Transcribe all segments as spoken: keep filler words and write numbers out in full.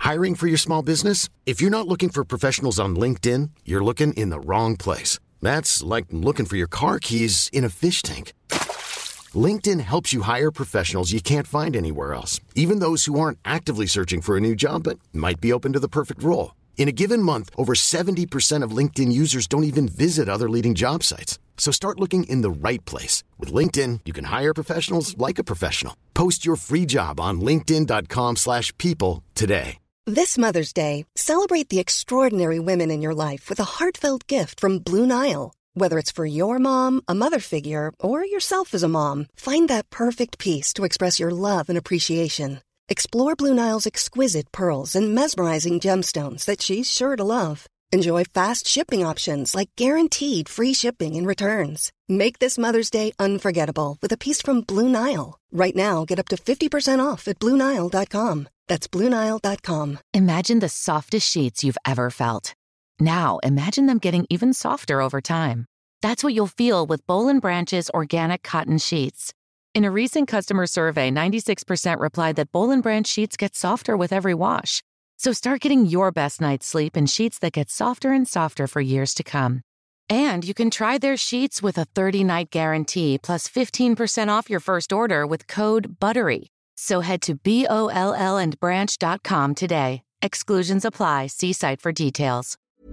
Hiring for your small business? If you're not looking for professionals on LinkedIn, you're looking in the wrong place. That's like looking for your car keys in a fish tank. LinkedIn helps you hire professionals you can't find anywhere else, even those who aren't actively searching for a new job but might be open to the perfect role. In a given month, over seventy percent of LinkedIn users don't even visit other leading job sites. So start looking in the right place. With LinkedIn, you can hire professionals like a professional. Post your free job on linkedin dot com slash people today. This Mother's Day, celebrate the extraordinary women in your life with a heartfelt gift from Blue Nile. Whether it's for your mom, a mother figure, or yourself as a mom, find that perfect piece to express your love and appreciation. Explore Blue Nile's exquisite pearls and mesmerizing gemstones that she's sure to love. Enjoy fast shipping options like guaranteed free shipping and returns. Make this Mother's Day unforgettable with a piece from Blue Nile. Right now, get up to fifty percent off at blue nile dot com. That's blue nile dot com. Imagine the softest sheets you've ever felt. Now, imagine them getting even softer over time. That's what you'll feel with Boll and Branch's organic cotton sheets. In a recent customer survey, ninety-six percent replied that Boll and Branch sheets get softer with every wash. So start getting your best night's sleep in sheets that get softer and softer for years to come. And you can try their sheets with a thirty-night guarantee plus fifteen percent off your first order with code BUTTERY. So head to B O L L and branch dot com today. Exclusions apply. See site for details.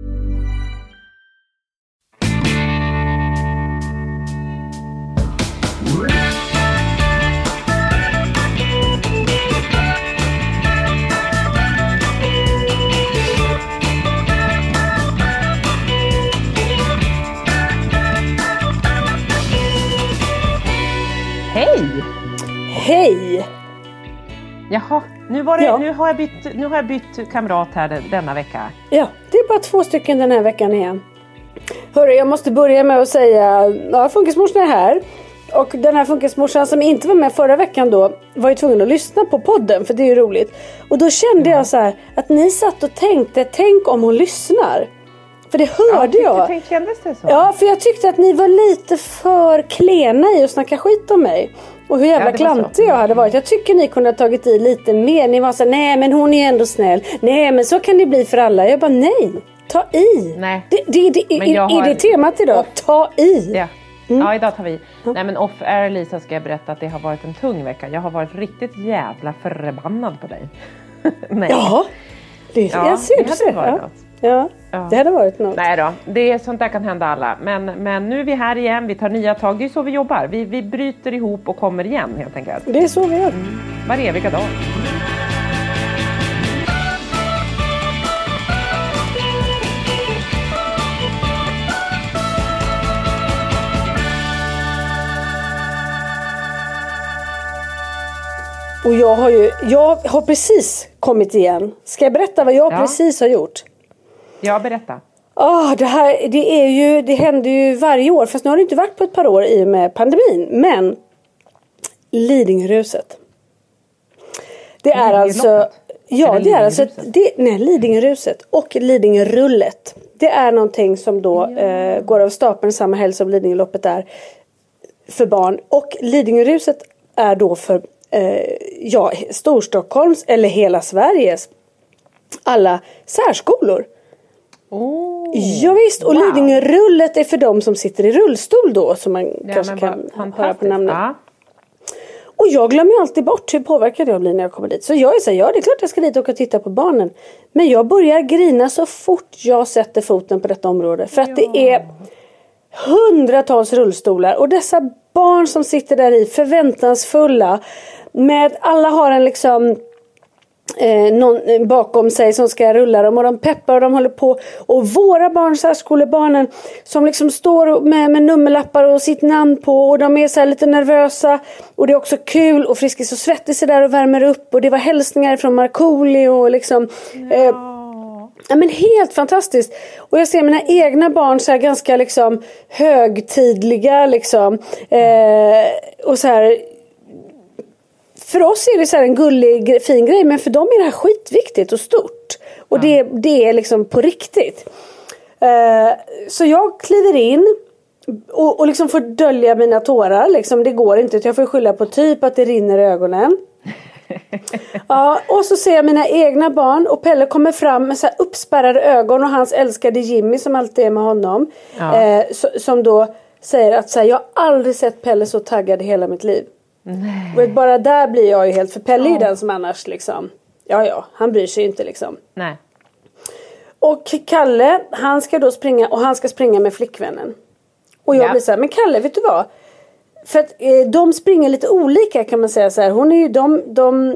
Hej! Hej! Jaha, nu, var det, ja. nu, har jag bytt, nu har jag bytt kamrat här denna vecka. Ja, det är bara två stycken den här veckan igen. Hörru, jag måste börja med att säga, ja, funkismorsan är här. Och den här funkismorsan som inte var med förra veckan då var ju tvungen att lyssna på podden, för det är ju roligt. Och då kände ja. jag så här att ni satt och tänkte, tänk om hon lyssnar. För det hörde ja, jag. Tänk, kändes det så? Ja, för jag tyckte att ni var lite för klena i att snacka skit om mig. Och hur jävla ja, klantig jag hade varit. Jag tycker ni kunde ha tagit i lite mer. Ni var så här, nej men hon är ändå snäll. Nej men så kan det bli för alla. Jag bara, nej. Ta i. Nej. Det, det, det, är, har... är det temat idag? Off... Ta i. Ja. Mm. ja, idag tar vi. Mm. Nej men off air, Lisa, ska jag berätta att det har varit en tung vecka. Jag har varit riktigt jävla förbannad på dig. nej. Ja. Det, ja, jag ser det hade varit ja. något. Ja, ja, det hade varit något. Nej då, det är sånt där kan hända alla. Men, men nu är vi här igen, vi tar nya tag. Det är så vi jobbar, vi, vi bryter ihop och kommer igen helt enkelt. Det är så vi gör. Mm. Var är vilka dag? Och jag har ju, jag har precis kommit igen. Ska jag berätta vad jag ja. precis har gjort? Ja, berätta. Oh, det här, det är ju, det händer ju varje år. Fast nu har det inte varit på ett par år i och med pandemin. Men Lidingöruset. Det är alltså, ja, det är alltså, det, nej, Lidingöruset och Lidingörullet. Det är någonting som då ja. eh, går av stapeln samma helg som Lidingöloppet är för barn. Och Lidingöruset är då för eh, ja, Storstockholms eller hela Sveriges alla särskolor. Oh, ja visst, och wow. Lidingörullet är för dem som sitter i rullstol då, som man ja, kanske kan höra på namnet. Ja. Och jag glömmer ju alltid bort hur påverkad jag blir när jag kommer dit. Så jag är så här, ja det är klart jag ska dit och titta på barnen. Men jag börjar grina så fort jag sätter foten på detta område. För att ja. det är hundratals rullstolar. Och dessa barn som sitter där i förväntansfulla. Med alla har en liksom... Eh, någon bakom sig som ska rulla dem och de peppar och de håller på och våra barn, särskolebarnen som liksom står med, med nummerlappar och sitt namn på och de är så här lite nervösa och det är också kul och Friskis och Svettis är där och värmer upp och det var hälsningar från Markoolio och liksom eh, ja men helt fantastiskt och jag ser mina egna barn så här ganska liksom högtidliga liksom eh, och så här. För oss är det så här en gullig, fin grej. Men för dem är det här skitviktigt och stort. Och ja. det, det är liksom på riktigt. Uh, så jag kliver in. Och, och liksom får dölja mina tårar. Liksom, det går inte. Jag får skylla på typ att det rinner i ögonen. Ja, och så ser jag mina egna barn och Pelle kommer fram med så här uppspärrade ögon och hans älskade Jimmy som alltid är med honom. Ja. Eh, så, som då säger att så här, jag har aldrig sett Pelle så taggad i hela mitt liv. Nej. Och bara där blir jag ju helt, för Pelle är ju den som annars liksom, ja ja, han bryr sig inte liksom. Nej. Och Kalle, han ska då springa och han ska springa med flickvännen. Och jag ja. blir så här, men Kalle, vet du vad? För att eh, de springer lite olika kan man säga så här. Hon är ju, de, de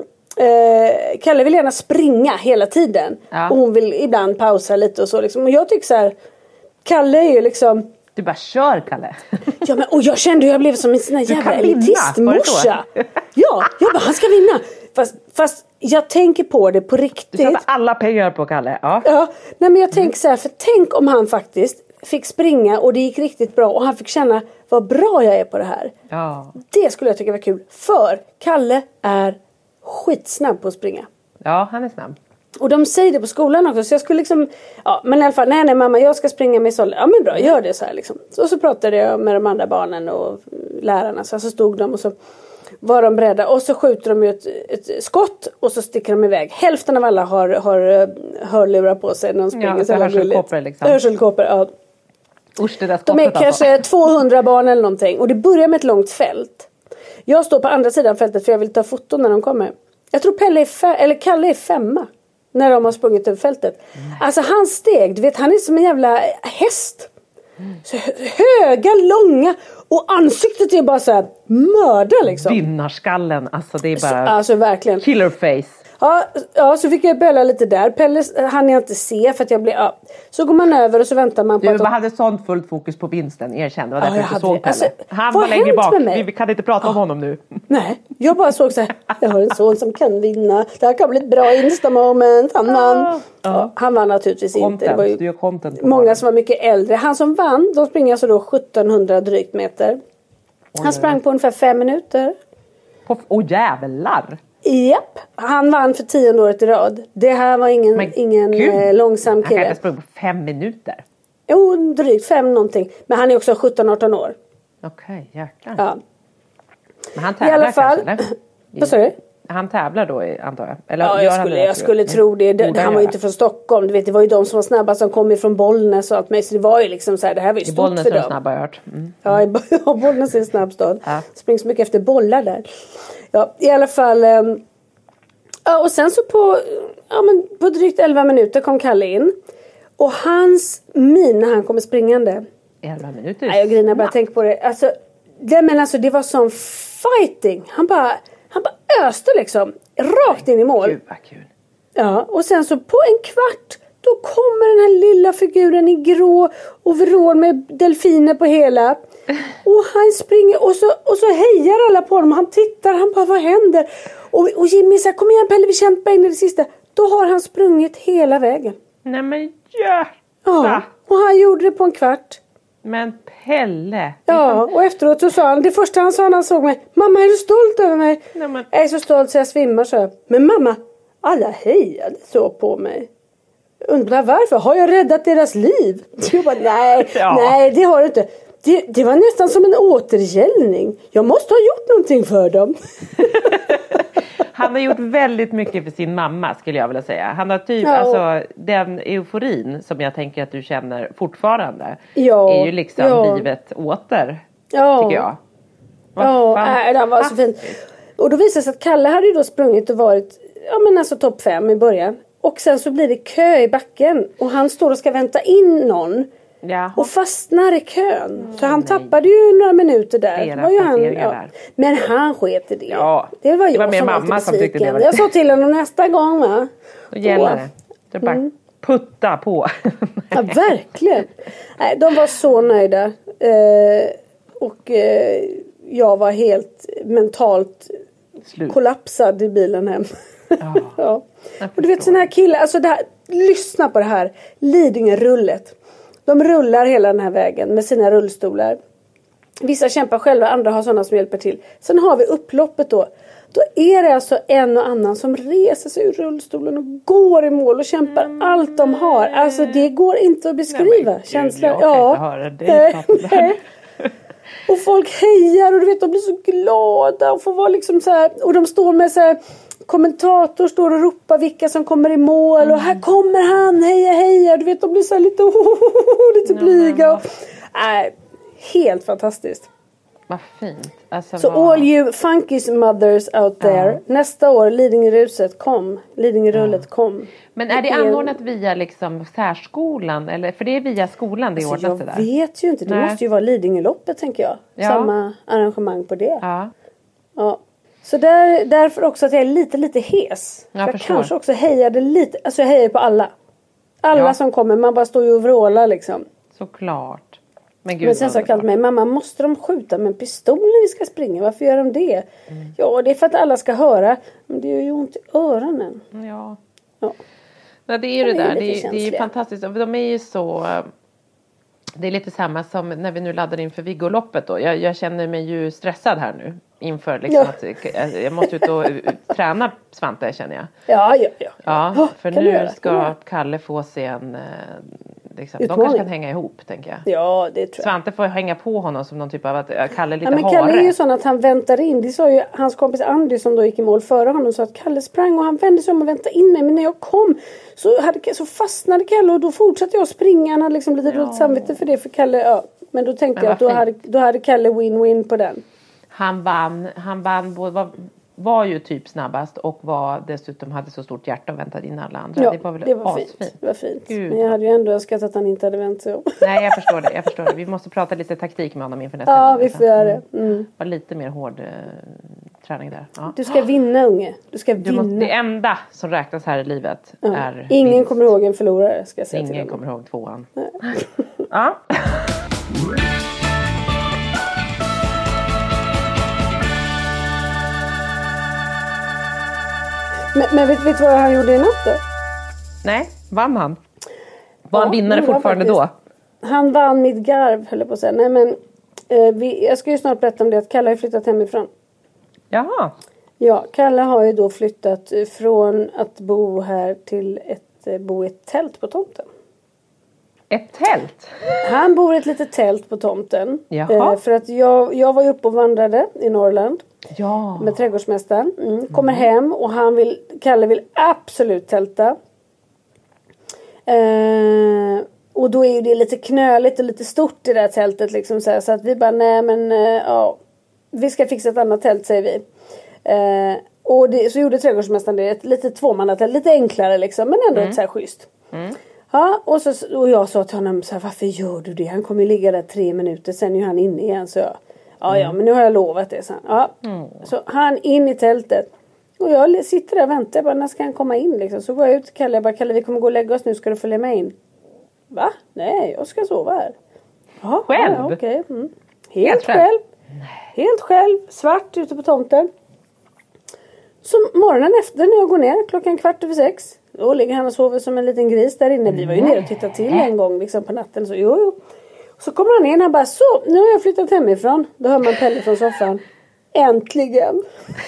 eh, Kalle vill gärna springa hela tiden. Ja. Och hon vill ibland pausa lite och så liksom. Och jag tycker så här, Kalle är ju liksom... Du bara kör, Kalle. Ja, men och jag kände hur jag blev som en sån här jävla elitistmorsa. Ja, jag bara, han ska vinna. Fast, fast jag tänker på det på riktigt. Du satte alla pengar på Kalle. Ja, ja nej, men jag tänker så här, för tänk om han faktiskt fick springa och det gick riktigt bra och han fick känna vad bra jag är på det här. Ja. Det skulle jag tycka var kul. För Kalle är skitsnabb på att springa. Ja, han är snabb. Och de säger det på skolan också. Så jag skulle liksom, ja men i alla fall, nej nej mamma jag ska springa med Sol. Ja men bra, gör det så här liksom. Så, så pratade jag med de andra barnen och lärarna. Så, så stod de och så var de beredda. Och så skjuter de ju ett, ett skott och så sticker de iväg. Hälften av alla har, har hörlurar på sig när de springer. Ja, så hörselkåpor liksom. Hörselkåpor, ja. Usch, det där de är alltså. kanske tvåhundra barn eller någonting. Och det börjar med ett långt fält. Jag står på andra sidan fältet för jag vill ta foton när de kommer. Jag tror Pelle är fe- eller Kalle är femma. När de har sprungit över fältet. Nej. Alltså hans steg, du vet han är som en jävla häst. Mm. Så höga, långa. Och ansiktet är bara så här mörda liksom. Vinnarskallen, alltså det är bara så, alltså, verkligen. Killer face. Ja, ja, så fick jag bölla lite där. Pelle hann jag inte se för att jag blev... Ja. Så går man över och så väntar man på du, att... Du hade sånt fullt fokus på vinsten, erkände. Det var därför ja, jag inte såg Pelle. Alltså, han var längre bak. Vi, vi kan inte prata ja. om honom nu. Nej, jag bara såg så här. Jag har en son som kan vinna. Det här kan bli ett bra Insta-moment. Han vann. Ja. Ja, han vann naturligtvis content. inte. Det var ju du gör content många honom. Som var mycket äldre. Han som vann, de springer alltså då sjuttonhundra drygt meter. Oj, han sprang på ungefär fem minuter. Åh oh, jävlar! Japp, han vann för tionde året i rad. Det här var ingen, men, ingen eh, långsam kille. Han kan inte springa på fem minuter. Jo, drygt fem någonting. Men han är också sjutton arton år. Okej, okay, jäklar. Ja. Men han tävlar I alla fall, kanske, eller? Vad sa du? Han tävlar då, antar jag. Eller ja, jag skulle, jag skulle tro det. det han var ju inte från Stockholm. Du vet, det var ju de som var snabba som kom ifrån Bollnäs och allt med. Så det var ju liksom så här, det här var ju stort för dem. Bollnäs är snabba, jag har hört. Mm. Ja, ja, Bollnäs är en snabb stad. Ja. Springs mycket efter bollar där. Ja, i alla fall... Um, ja, och sen så på, ja, men på drygt elva minuter kom Kalle in. Och hans min när han kommer springande. elva minuter? Nej, jag grinar bara tänk på det. Alltså, det, men alltså, det var sån fighting. Han bara... Han bara öste liksom. Rakt in i mål. Gud vad kul. Ja, och sen så på en kvart. Då kommer den här lilla figuren i grå overall med delfiner på hela. Och han springer och så, och så hejar alla på honom. Han tittar, han bara vad händer? Och, och Jimmy säger kom igen Pelle vi kämpar in i det sista. Då har han sprungit hela vägen. Nej men hjärta. Ja, och han gjorde det på en kvart. Men Pelle. Ja, och efteråt så sa han, det första han sa när han såg mig, mamma är du stolt över mig? Nej, men... Jag är så stolt så jag svimmar så. Men mamma, alla hejade så på mig. Undrar varför, har jag räddat deras liv? Jag bara, nej, ja. nej det har du inte. Det, det var nästan som en återgällning. Jag måste ha gjort någonting för dem. Han har gjort väldigt mycket för sin mamma skulle jag vilja säga. Han har typ, ja. alltså den euforin som jag tänker att du känner fortfarande. Ja. Är ju liksom ja. livet åter, ja. tycker jag. Vad ja, fan? Det var så fint. Och då visade det sig att Kalle hade ju då sprungit och varit, ja men alltså topp fem i början. Och sen så blir det kö i backen. Och han står och ska vänta in någon. Jaha. Och fastnar i kön. Mm, så han nej. tappade ju några minuter där. Var ju han, ja. Men han sket i det. Ja. Det var jag det var som mamma var som tyckte det var... Jag sa till honom nästa gång va. Då gäller det. Det är bara mm. putta på. Ja verkligen. Nej, de var så nöjda. Eh, och eh, jag var helt mentalt Slut. kollapsad i bilen hem. Ja. ja. Och du vet sån här killar. Alltså det här, lyssna på det här. Lidingö-rullet. De rullar hela den här vägen med sina rullstolar. Vissa kämpar själva, andra har sådana som hjälper till. Sen har vi upploppet då. Då är det alltså en och annan som reser sig ur rullstolen och går i mål och kämpar mm. allt de har. Alltså det går inte att beskriva. Nej, känslor. Gud, jag ja. kan inte höra dig. Nej. Och folk hejar och du vet de blir så glada och får vara liksom så här. Och de står med så här kommentator står och ropar vilka som kommer i mål. Mm. Och här kommer han, heja heja. Du vet, de blir så här lite, oh, lite blyga. Och, äh, helt fantastiskt. Vad fint. Alltså, så vad... all you funky mothers out there. Ja. Nästa år, Lidingöruset kom. Lidingörullet ja. kom. Men är det anordnat via liksom särskolan? Eller, för det är via skolan det alltså, ordnas det där. Jag vet ju inte. Det Nej. måste ju vara Lidingöloppet tänker jag. Ja. Samma arrangemang på det. Ja. Ja. Så där, därför också att jag är lite, lite hes. Jag, jag kanske också hejade lite. Alltså jag hejar på alla. Alla ja. som kommer. Man bara står ju och vrålar liksom. Såklart. Men, Gud, men sen så har jag kallat mig, mamma måste de skjuta med en pistol när vi ska springa? Varför gör de det? Mm. Ja, det är för att alla ska höra. Men det gör ju ont i öronen. Ja. ja. Nej, det är ju det, det där. Det är, det är ju fantastiskt. De är ju så... Det är lite samma som när vi nu laddar inför Viggoloppet då. Jag, jag känner mig ju stressad här nu. Inför liksom ja. att jag måste ut och träna Svante känner jag. Ja, ja, ja. Ja, för kan nu ska Kalle få se en... Liksom. De kanske kan hänga ihop, tänker jag. Ja, det tror jag. Svante får hänga på honom som någon typ av att Kalle är lite ja, men hare. Kalle är ju sån att han väntar in. Det sa ju hans kompis Andy som då gick i mål före honom. Så att Kalle sprang och han vände sig om och väntade in mig. Men när jag kom så, hade, så fastnade Kalle och då fortsatte jag springa. Han hade liksom lite ja. dåligt samvete för det för Kalle. Ja. Men då tänkte men jag att då hade, då hade Kalle win-win på den. Han vann. Han vann både... Var, var ju typ snabbast och var dessutom hade så stort hjärta och väntade in alla andra. Ja, det var väl det var fint. Det var fint. Men jag hade ju ändå önskat att han inte hade vänt sig om. Nej, jag förstår det. Jag förstår det. Vi måste prata lite taktik med honom inför nästa Ja, gång, vi får göra det. Mm. Var lite mer hård eh, träning där. Ja. Du ska vinna, unge. Du ska du vinna. Måste, det enda som räknas här i livet ja. är ingen vinst. kommer ihåg en förlorare, ska jag säga. Ingen kommer ihåg tvåan. Ja. Men, men vet du vad han gjorde i natt då? Nej, vann han? Var ja, han vinnare fortfarande då? Han vann mitt garv, höll jag på att säga. Nej men, eh, vi, jag ska ju snart berätta om det att Kalle har flyttat hemifrån. Jaha. Ja, Kalle har ju då flyttat från att bo här till ett, bo i ett tält på tomten. Ett tält? Han bor i ett litet tält på tomten. Jaha. Eh, för att jag, jag var ju uppe och vandrade i Norrland. Ja. Med trädgårdsmästaren. Mm. Kommer mm. hem och han vill, Kalle vill absolut tälta. Eh, och då är ju det lite knöligt och lite stort i det här tältet. Liksom, så, här, så att vi bara, nej men eh, ja. Vi ska fixa ett annat tält, säger vi. Eh, och det, så gjorde trädgårdsmästaren det. Ett lite tvåmannatält, lite enklare liksom. Men ändå mm. ett så här schysst. Mm. Ja, och, så, och jag sa till honom så här, varför gör du det? Han kommer ju ligga där tre minuter, sen är han inne igen. Så jag, ja, mm. ja, men nu har jag lovat det. Så, ja. Mm. Så han in i tältet. Och jag sitter där och väntar, jag bara, när ska han komma in liksom? Så går jag ut till Kalle, jag bara, Kalle vi kommer gå och lägga oss nu, ska du följa med in? Va? Nej, jag ska sova här. Ja, själv? Ja, okej. Okay. Mm. Helt, Helt själv. själv. Helt själv, svart ute på tomten. Så morgonen efter när jag går ner, klockan kvart över sex. Då ligger han och sover som en liten gris där inne. Vi var ju nere och tittade till en gång liksom på natten. Så jo, jo. Så kommer han in och bara, så nu har jag flyttat hemifrån. Då hör man Pelle från soffan. Äntligen.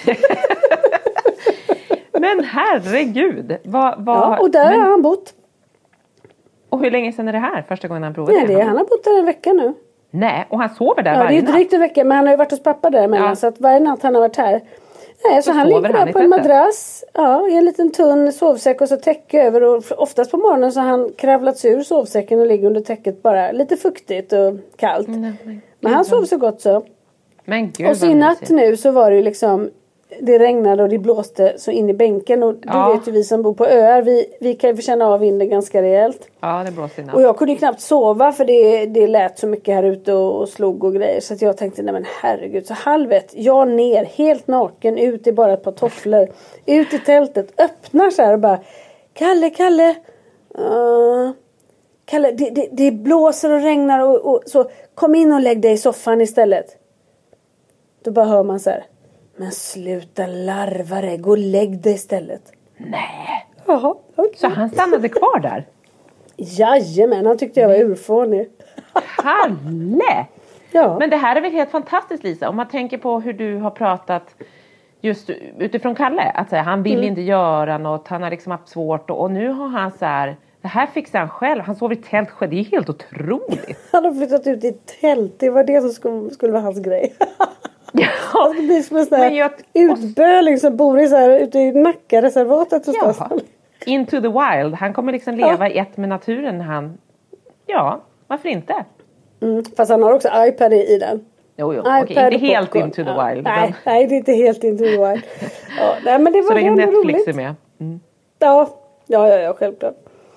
Men herregud. Vad, vad, ja, och där men... har han bott. Och hur länge sedan är det här? Första gången han provade Nej, det? Han har bott där en vecka nu. Nej, och han sover där ja, varje natt? Ja, det är drygt en vecka. Men han har ju varit hos pappa där emellan. Ja. Så att varje natt han har varit här. Nej, så, så han ligger där på en madrass. Ja, i en liten tunn sovsäck och så täcke över. Och oftast på morgonen så har han kravlat ur sovsäcken och ligger under täcket bara. Lite fuktigt och kallt. Mm, men, men han sov så gott så. Men gud, och så i natt nu så var det ju liksom... Det regnade och det blåste så in i bänken. Och ja. Du vet ju vi som bor på öar. Vi, vi kan ju känna av vinden ganska rejält. Ja, det blåste i natt. Och jag kunde ju knappt sova för det, det lät så mycket här ute och, och slog och grejer. Så att jag tänkte, nej men herregud. Så halv ett, jag ner, helt naken, ut i bara ett par tofflor. Ut i tältet, öppnar så här och bara. Kalle, Kalle. Uh, Kalle, det, det, det blåser och regnar och, och så. Kom in och lägg dig i soffan istället. Då bara hör man så här. Men sluta larva dig. Gå och lägg dig istället. Nej. Jaha, okay. Så han stannade kvar där? Jajamän, han tyckte jag var urfånig. Kalle! Ja. Men det här är väl helt fantastiskt, Lisa. Om man tänker på hur du har pratat just utifrån Kalle. Att säga, han vill mm. inte göra något. Han har liksom haft svårt. Och, och nu har han så här... Det här fixar han själv. Han sover i tält själv. Det är helt otroligt. Han har flyttat ut i tält. Det var det som skulle, skulle vara hans grej. Ja. Det blir som en sån här jag... utböling som bor i så här, ute i Nacka-reservatet. Ja. Into the wild. Han kommer liksom leva i ja. ett med naturen. Han... Ja, varför inte? Mm. Fast han har också iPad i, i den. Jo, jo. Okej, inte helt popcorn. Into the ja. wild. Nej, men... nej, det är inte helt into the wild. Ja, nej, men det var så länge Netflix roligt. är med. Mm. Ja, ja, ja, ja, självklart.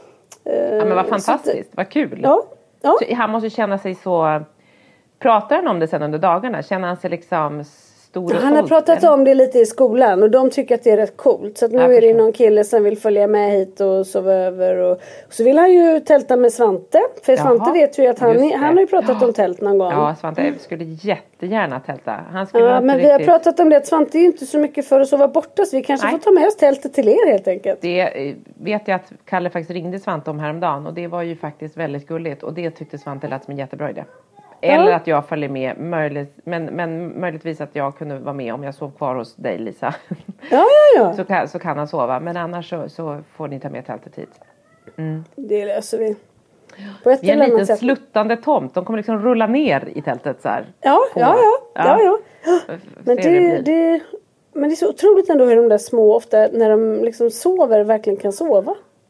Ja, men vad fantastiskt. Vad kul. Ja. Ja. Så han måste känna sig så... Pratar han om det sen under dagarna? Känner han sig liksom stor och Han har stolt, pratat eller? om det lite i skolan. Och de tycker att det är rätt coolt. Så att nu jag är det förstår. någon kille som vill följa med hit och sova över. Och, och så vill han ju tälta med Svante. För Svante Jaha, vet ju att han, han har ju pratat ja. om tält någon gång. Ja, Svante skulle jättegärna tälta. Han skulle ja, men vi riktigt... har pratat om det att Svante är ju inte så mycket för att sova borta. Så vi kanske Nej. får ta med oss tältet till er helt enkelt. Det vet jag att Kalle faktiskt ringde Svante om häromdagen. Och det var ju faktiskt väldigt gulligt. Och det tyckte Svante lät som en jättebra idé. Eller ja. att jag följer med. Möjligt, men, men möjligtvis att jag kunde vara med om jag sov kvar hos dig, Lisa. Ja, ja, ja. så, kan, så kan han sova. Men annars så, så får ni ta med tältet hit. Mm. Det löser vi. På ett det är en liten sätt. Sluttande tomt. De kommer liksom rulla ner i tältet så här. Ja, ja, ja. ja, ja. ja. Men, det, det, det, men det är så otroligt ändå hur de där små ofta när de liksom sover verkligen kan sova.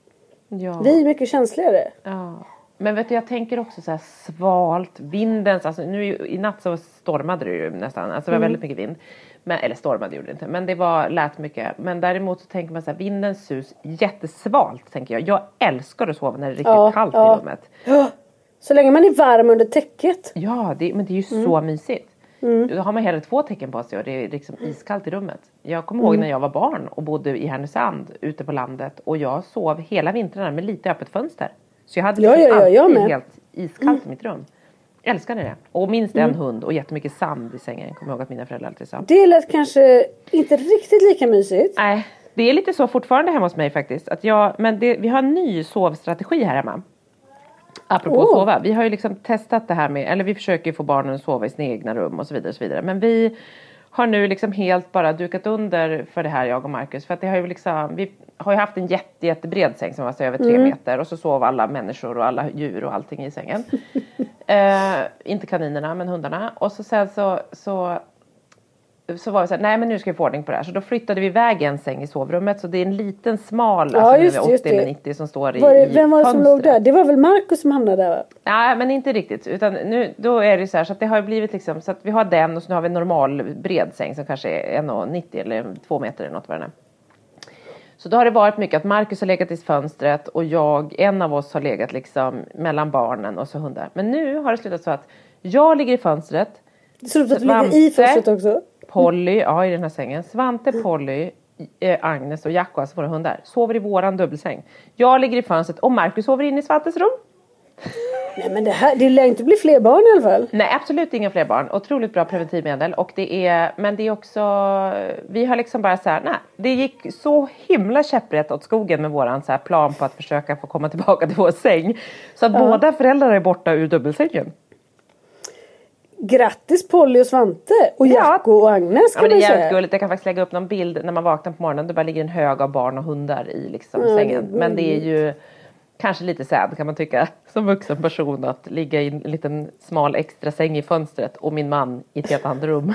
Ja. Vi är mycket känsligare. Ja. Men vet du, jag tänker också så här svalt, vindens, alltså nu i natt så stormade det ju nästan, alltså det var mm. väldigt mycket vind. Men, eller stormade gjorde det inte, men det var lät mycket. Men däremot så tänker man så här, vindens sus, jättesvalt tänker jag. Jag älskar att sova när det är riktigt ja, kallt ja. i rummet. Ja, så länge man är varm under täcket. Ja, det, men det är ju mm. så mysigt. Mm. Då har man hellre två tecken på sig och det är liksom iskallt i rummet. Jag kommer mm. ihåg när jag var barn och bodde i Härnösand ute på landet. Och jag sov hela vintrarna med lite öppet fönster. Så jag hade ja, ja, ja, alltid jag helt iskallt mm. i mitt rum. Jag älskade det. Och minst mm. en hund och jättemycket sand i sängen. Kommer ihåg att mina föräldrar alltid sa. Det lät kanske inte riktigt lika mysigt. Nej, det är lite så fortfarande hemma hos mig faktiskt. Att jag, men det, vi har en ny sovstrategi här hemma. Apropå oh. sova. Vi har ju liksom testat det här med, eller vi försöker få barnen att sova i sina egna rum och så vidare och så vidare. Men vi har nu liksom helt bara dukat under för det här, jag och Marcus. För att det har ju liksom, vi har ju haft en jätte, jättebred säng som var så över tre mm. meter. Och så sov alla människor och alla djur och allting i sängen. eh, inte kaninerna, men hundarna. Och så sen så, så, så var vi så här, nej men nu ska vi få ordning på det här. Så då flyttade vi iväg en säng i sovrummet. Så det är en liten smal, ja, alltså just, åttio eller nittio som står i, var det, i vem var det som låg där? Det var väl Marcus som hamnade där, va? Nej, men inte riktigt. Utan nu, då är det så här så att det har blivit liksom, så att vi har den och så nu har vi en normal bred säng som kanske är en nittio eller två meter eller något vad det är. Så då har det varit mycket att Marcus har legat i fönstret och jag, en av oss har legat liksom mellan barnen och så hundar. Men nu har det slutat så att jag ligger i fönstret. Det ser ut att du ligger i fönstret också. Polly, ja i den här sängen. Svante, Polly, eh, Agnes och Jacko, alltså våra hundar, sover i våran dubbelsäng. Jag ligger i fönstret och Marcus sover in i Svantes rum. Nej men det här, det lär inte bli fler barn i alla fall. Nej, absolut inga fler barn. Otroligt bra preventivmedel. Och det är, men det är också, vi har liksom bara så här, nej. Det gick så himla käpprätt åt skogen med våran så här plan på att försöka få komma tillbaka till vår säng. Så att ja. båda föräldrar är borta ur dubbelsängen. Grattis Polly och Svante och Jacko ja. och Agnes kan ja, men det är säga. jävligt gulligt. Jag kan faktiskt lägga upp någon bild när man vaknar på morgonen. Det bara ligger en hög av barn och hundar i liksom ja, sängen. Det men det är ju kanske lite sad kan man tycka som vuxen person att ligga i en liten smal extra säng i fönstret och min man i ett helt annat rum.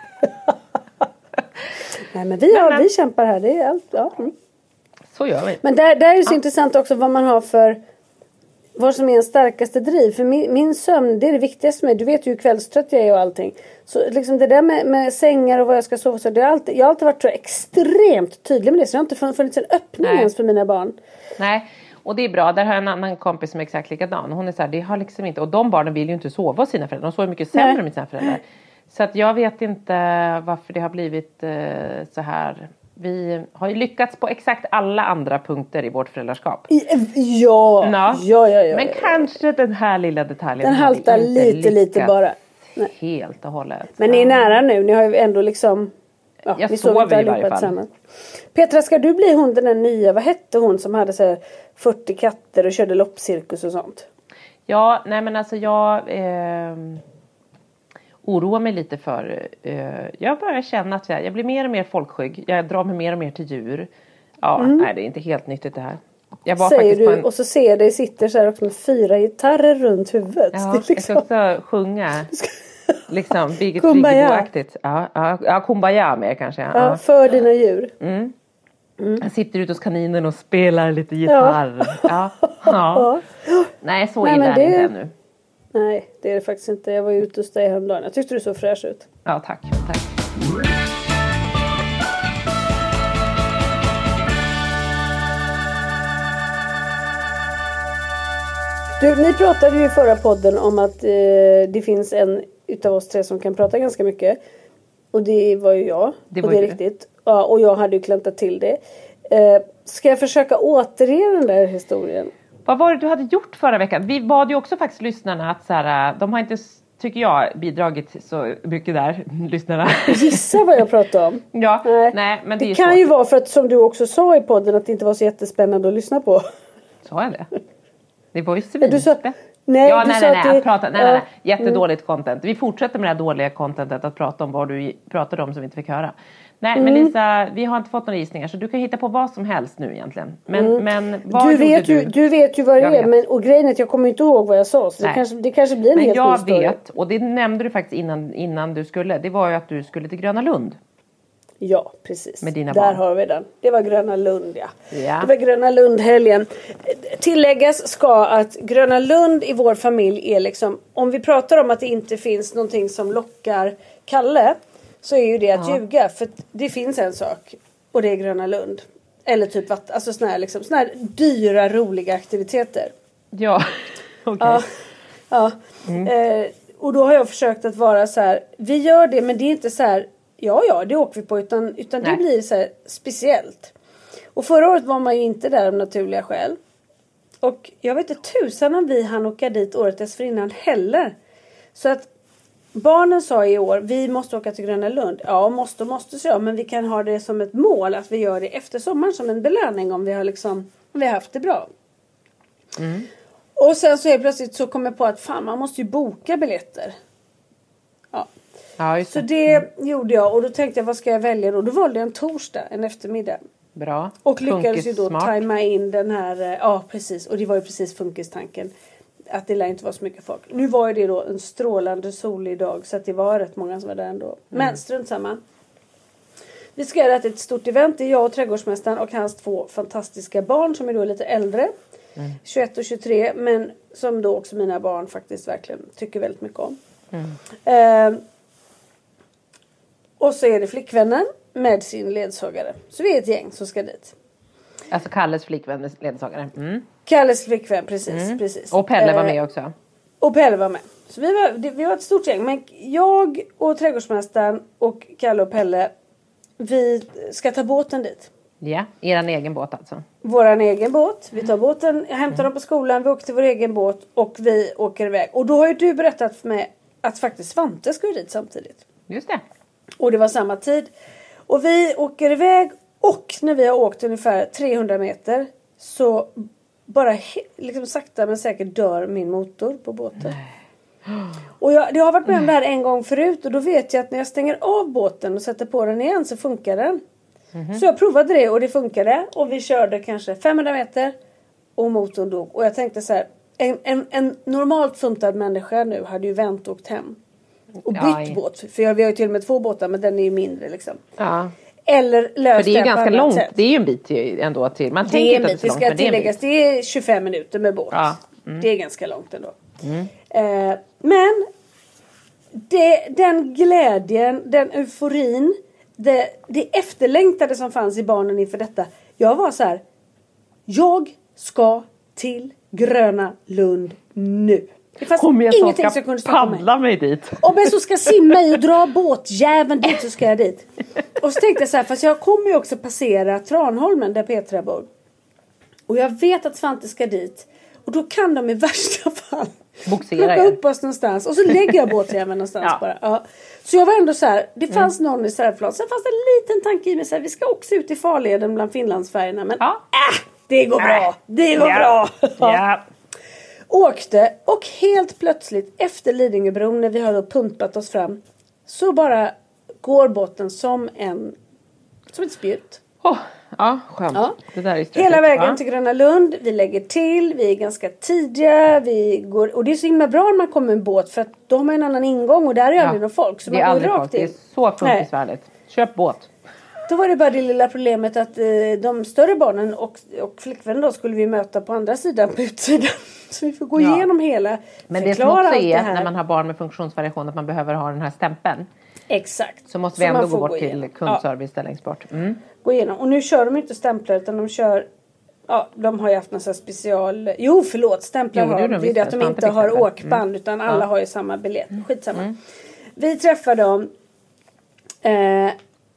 Nej men vi, har, men, vi kämpar här. Det är allt. Ja. Mm. Så gör vi. Men där, där är det så ja. intressant också vad man har för vad som är en starkaste driv. För min, min sömn, det är det viktigaste med. Du vet ju hur kvällstrött jag är och allting. Så liksom det där med, med sängar och vad jag ska sova så. Det har alltid, jag har alltid varit så extremt tydlig med det. Så jag har inte funnits en öppning Nej. ens för mina barn. Nej, och det är bra. Där har jag en annan kompis som är exakt likadan. Hon är så här, det har liksom inte. Och de barnen vill ju inte sova hos sina föräldrar. De sover mycket sämre Nej. med sina föräldrar. Så att jag vet inte varför det har blivit eh, så här. Vi har ju lyckats på exakt alla andra punkter i vårt föräldraskap. Ja, ja, ja, ja, ja. Men ja, ja. kanske den här lilla detaljen. Den haltar lite, lite bara. Nej. Helt och hållet. Men ni är nära nu. Ni har ju ändå liksom. Ja, jag sover i varje fall. Petra, ska du bli hon den där nya? Vad hette hon som hade så här fyrtio katter och körde loppcirkus och sånt? Ja, nej men alltså jag eh, oroar mig lite för. Eh, jag börjar känna att jag, jag blir mer och mer folkskygg. Jag drar mig mer och mer till djur. Ja, mm. nej det är inte helt nyttigt det här. Jag var Säger faktiskt du, på en... och så ser dig sitter så här också med fyra gitarrer runt huvudet. Ja, liksom... jag ska också sjunga. Liksom Birgit Friggebo-aktigt. Ja, ja, ja, kumbaya mer kanske. Ja, ja, för dina djur. Mm. Mm. Jag sitter ute hos kaninen och spelar lite gitarr. Ja. Ja. Ja. Nej, så Nej, illa är det inte ännu. Nej, det är det faktiskt inte. Jag var ute hos dig häromdagen. Jag tyckte du så fräsch ut. Ja, tack. tack. Du, ni pratade ju i förra podden om att eh, det finns en utav oss tre som kan prata ganska mycket. Och det var ju jag. Det var och det är du. riktigt. Ja, och jag hade ju klantat till det. Eh, ska jag försöka återge den där historien? Vad var det du hade gjort förra veckan? Vi bad ju också faktiskt lyssnarna att så här, de har inte, tycker jag, bidragit så mycket där, lyssnarna. Gissa vad jag pratade om. Ja, nej, nej men det, det är kan svårt. ju vara för att, som du också sa i podden, att det inte var så jättespännande att lyssna på. Sa jag det? Det var ju svinigt. Du sa, nej, ja, du nej, sa nej, nej, att det, att prata, nej, ja, nej, nej, jättedåligt mm. content. Vi fortsätter med det här dåliga contentet att prata om vad du pratade om som vi inte fick höra. Nej, mm. men Lisa, vi har inte fått några gissningar så du kan hitta på vad som helst nu egentligen. Men, mm. men vad du gjorde vet du? Ju, du vet ju vad det är, men, och grejen är att jag kommer inte ihåg vad jag sa. Så det kanske, det kanske blir en men helt ny jag story. vet, och det nämnde du faktiskt innan, innan du skulle. Det var ju att du skulle till Gröna Lund. Ja, precis. Med dina Där barn. har vi den. Det var Gröna Lund, ja. ja. Det var Gröna Lund-helgen. Tilläggas ska att Gröna Lund i vår familj är liksom... Om vi pratar om att det inte finns någonting som lockar Kalle, så är ju det att ja. ljuga. För det finns en sak, och det är Gröna Lund. Eller typ vatt, alltså såna här, liksom, såna här dyra, roliga aktiviteter. Ja, okej. Okay. Ja, ja. Mm. Eh, och då har jag försökt att vara så här, vi gör det, men det är inte så här... Ja, ja, det åker vi på. Utan, utan det blir så här speciellt. Och förra året var man ju inte där av naturliga skäl. Och jag vet inte tusan om vi hann åka dit året dessförinnan heller. Så att barnen sa i år, vi måste åka till Gröna Lund. Ja, måste och måste så. Men vi kan ha det som ett mål att vi gör det efter sommaren som en belöning om vi har, liksom, om vi har haft det bra. Mm. Och sen så är plötsligt så kom jag på att fan, man måste ju boka biljetter. Ja. Ja, just det. Så det mm. gjorde jag. Och då tänkte jag, vad ska jag välja då? Då valde jag en torsdag, en eftermiddag. Bra. Och lyckades Funkis ju då smart. tajma in den här... Ja, precis. Och det var ju precis funkistanken. Att det lär inte vara så mycket folk. Nu var ju det då en strålande solig dag. Så att det var rätt många som var där ändå. Mm. Men strunt samma. Vi ska göra ett stort event. Det är jag och trädgårdsmästaren och hans två fantastiska barn. Som är då lite äldre. Mm. tjugoett och tjugotre. Men som då också mina barn faktiskt verkligen tycker väldigt mycket om. Mm. Eh, Och så är det flickvännen med sin ledsagare. Så vi är ett gäng som ska dit. Alltså Kalles flickvän med ledsagare. Mm. Kalles flickvän, precis. Mm. precis. Och Pelle var med också. Och Pelle var med. Så vi var, det, vi var ett stort gäng. Men jag och trädgårdsmästaren och Kalle och Pelle, vi ska ta båten dit. Ja, eran egen båt alltså. Våran egen båt. Vi tar båten, jag hämtar dem på skolan, vi åker till vår egen båt och vi åker iväg. Och då har ju du berättat för mig att faktiskt Svante ska dit samtidigt. Just det. Och det var samma tid. Och vi åker iväg. Och när vi har åkt ungefär trehundra meter. Så bara he- liksom sakta men säkert dör min motor på båten. Nej. Och jag, jag har varit med om det här en gång förut. Och då vet jag att när jag stänger av båten och sätter på den igen så funkar den. Mm-hmm. Så jag provade det och det funkade. Och vi körde kanske femhundra meter. Och motorn dog. Och jag tänkte så här. En, en, en normalt funtad människa nu hade ju vänt och åkt hem. Och bytt Aj. båt. För jag, vi har ju till och med två båtar. Men den är ju mindre liksom. Ja. Eller löst För det är ju ganska långt. Sätt. Det är ju en bit ändå till. Man det tänker är inte en att bit. det är så Det långt. ska Men tilläggas. det är, det är tjugofem minuter med båt. Ja. Mm. Det är ganska långt ändå. Mm. Eh, men. Det, den glädjen. Den euforin. Det, det efterlängtade som fanns i barnen inför detta. Jag var så här. Jag ska till Gröna Lund nu. Det fanns Kom jag ingenting som som kunde ska stoppa mig. paddla mig dit. Om jag så ska simma i och dra båtjäveln dit så ska jag dit. Och så tänkte jag så här, fast jag kommer ju också passera Tranholmen där Petra bor. Och jag vet att Svante ska dit. Och då kan de i värsta fall boxera plocka upp oss någonstans. Och så lägger jag båtjäveln någonstans ja. bara. Ja. Så jag var ändå så här, det fanns mm. någon i reservplan. Sen fanns det en liten tanke i mig så här, vi ska också ut i farleden bland Finlandsfärgerna. Men ja. äh, det går bra. Det går ja. bra. Ja. Åkte och helt plötsligt efter Lidingöbron när vi har då pumpat oss fram så bara går båten som en som ett spjut. Oh, Ja, skönt. Ja. Det där är stressigt, hela vägen va? till Gröna Lund. Vi lägger till. Vi är ganska tidiga. Vi går, och det är så himla bra när man kommer med en båt. För att då har man en annan ingång. Och där är ja. aldrig någon folk. Så det är man aldrig går folk. Det är så funkisvärdigt. Köp båt. Då var det bara det lilla problemet att eh, de större barnen och, och flickvännen då skulle vi möta på andra sidan på utsidan. Så vi får gå ja. igenom hela. Men det som också är när man har barn med funktionsvariation att man behöver ha den här stämpeln. Exakt. Så måste vi så ändå gå bort gå till kundservice ja. längst bort. Mm. Gå igenom. Och nu kör de inte stämplar utan de kör... Ja, de har ju haft någon special... Jo, förlåt. Stämplar jo, har de. Det är det att de inte har åkband mm. utan alla ja. har ju samma biljett. Skitsamma. Mm. Vi träffar dem. Eh,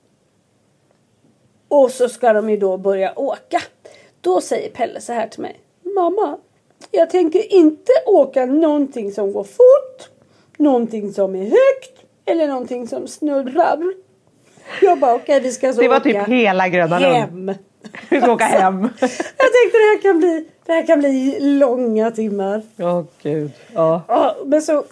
och så ska de ju då börja åka. Då säger Pelle så här till mig. Mamma, jag tänker inte åka någonting som går fort. Någonting som är högt. Eller någonting som snurrar. Jag bara, okej, okay, vi ska så det var åka typ hela Gröna Lund. Hem. Vi ska åka hem. Jag tänkte det här kan bli, det här kan bli långa timmar. Åh, oh, gud. Ja. Ja, men så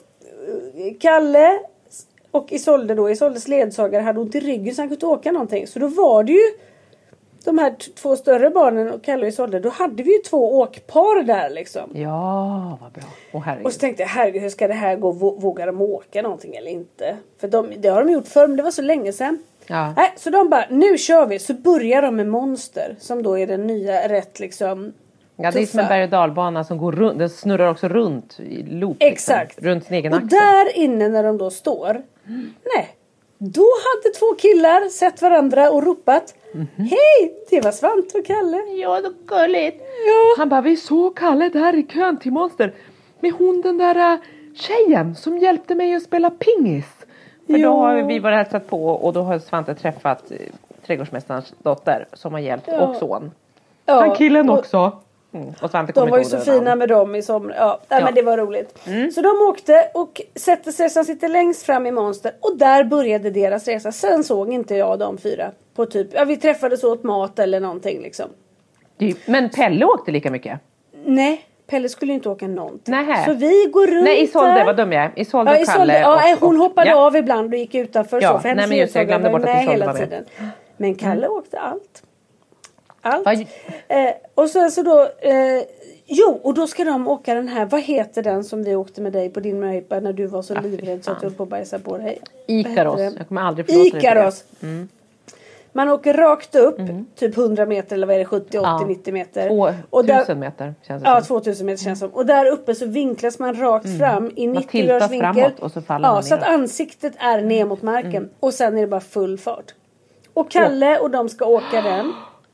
Kalle och Isolde då, Isoldes ledsagare hade ont i ryggen så han kunde inte åka någonting. Så då var det ju de här t- två större barnen och Kalle och Isolde, då hade vi ju två åkpar där liksom. Ja, vad bra. Oh, herregud. Och så tänkte jag, herregud, hur ska det här gå? Vågar de åka någonting eller inte? För de, det har de gjort förr, men det var så länge sedan. Ja. Nej, så de bara, nu kör vi. Så börjar de med Monster, som då är den nya rätt liksom ja, det är som en berg- och dalbana som går runt. Den snurrar också runt i loop. Exakt. Liksom, runt sin egen och axel. där inne när de då står, mm. nej, då hade två killar sett varandra och ropat, mm-hmm. hej, det var Svante och Kalle. Ja, det var gulligt. Ja. Han bara, vi såg Kalle där i kön till Monster. Med hon den där uh, tjejen som hjälpte mig att spela pingis. För ja. då har vi varit hälsat på och då har Svante träffat uh, trädgårdsmästarens dotter som har hjälpt ja. och son. Ja. Han killen och, också. Mm. Och Svante de var ju så fina namn. med dem i somras. Ja, ja, men det var roligt. Mm. Så de åkte och sätter sig som sitter längst fram i Monster. Och där började deras resa. Sen såg inte jag de fyra. På typ, ja vi träffades åt mat eller någonting liksom. Men Pelle åkte lika mycket? Nej, Pelle skulle ju inte åka någonting. Nähä. Så vi går runt. Nej, Isolde, vad dum jag är. Isolde ja, och Kalle. Ja, och, hon och, hoppade ja. av ibland och gick utanför. Ja, så, för nej men just jag glömde bort att Isolde hela var med. Tiden. Men Kalle mm. åkte allt. Allt. Ja. Eh, och sen så då... Eh, jo, och då ska de åka den här... Vad heter den som vi åkte med dig på din möjpa när du var så ja, livrädd så att du höll på att bajsa på dig? Ikaros. Jag kommer aldrig förlåta dig. Ikaros. Mm. Man åker rakt upp, mm. typ hundra meter eller vad är det, sjuttio, åttio, ja. nittio meter. tvåtusen meter känns det Ja, som. tvåtusen meter känns det som. Och där uppe så vinklas man rakt mm. fram i nittio graders vinkel. Och så faller ja, man så att ansiktet är ner mot marken. Mm. Och sen är det bara full fart. Och Kalle och de ska åka den.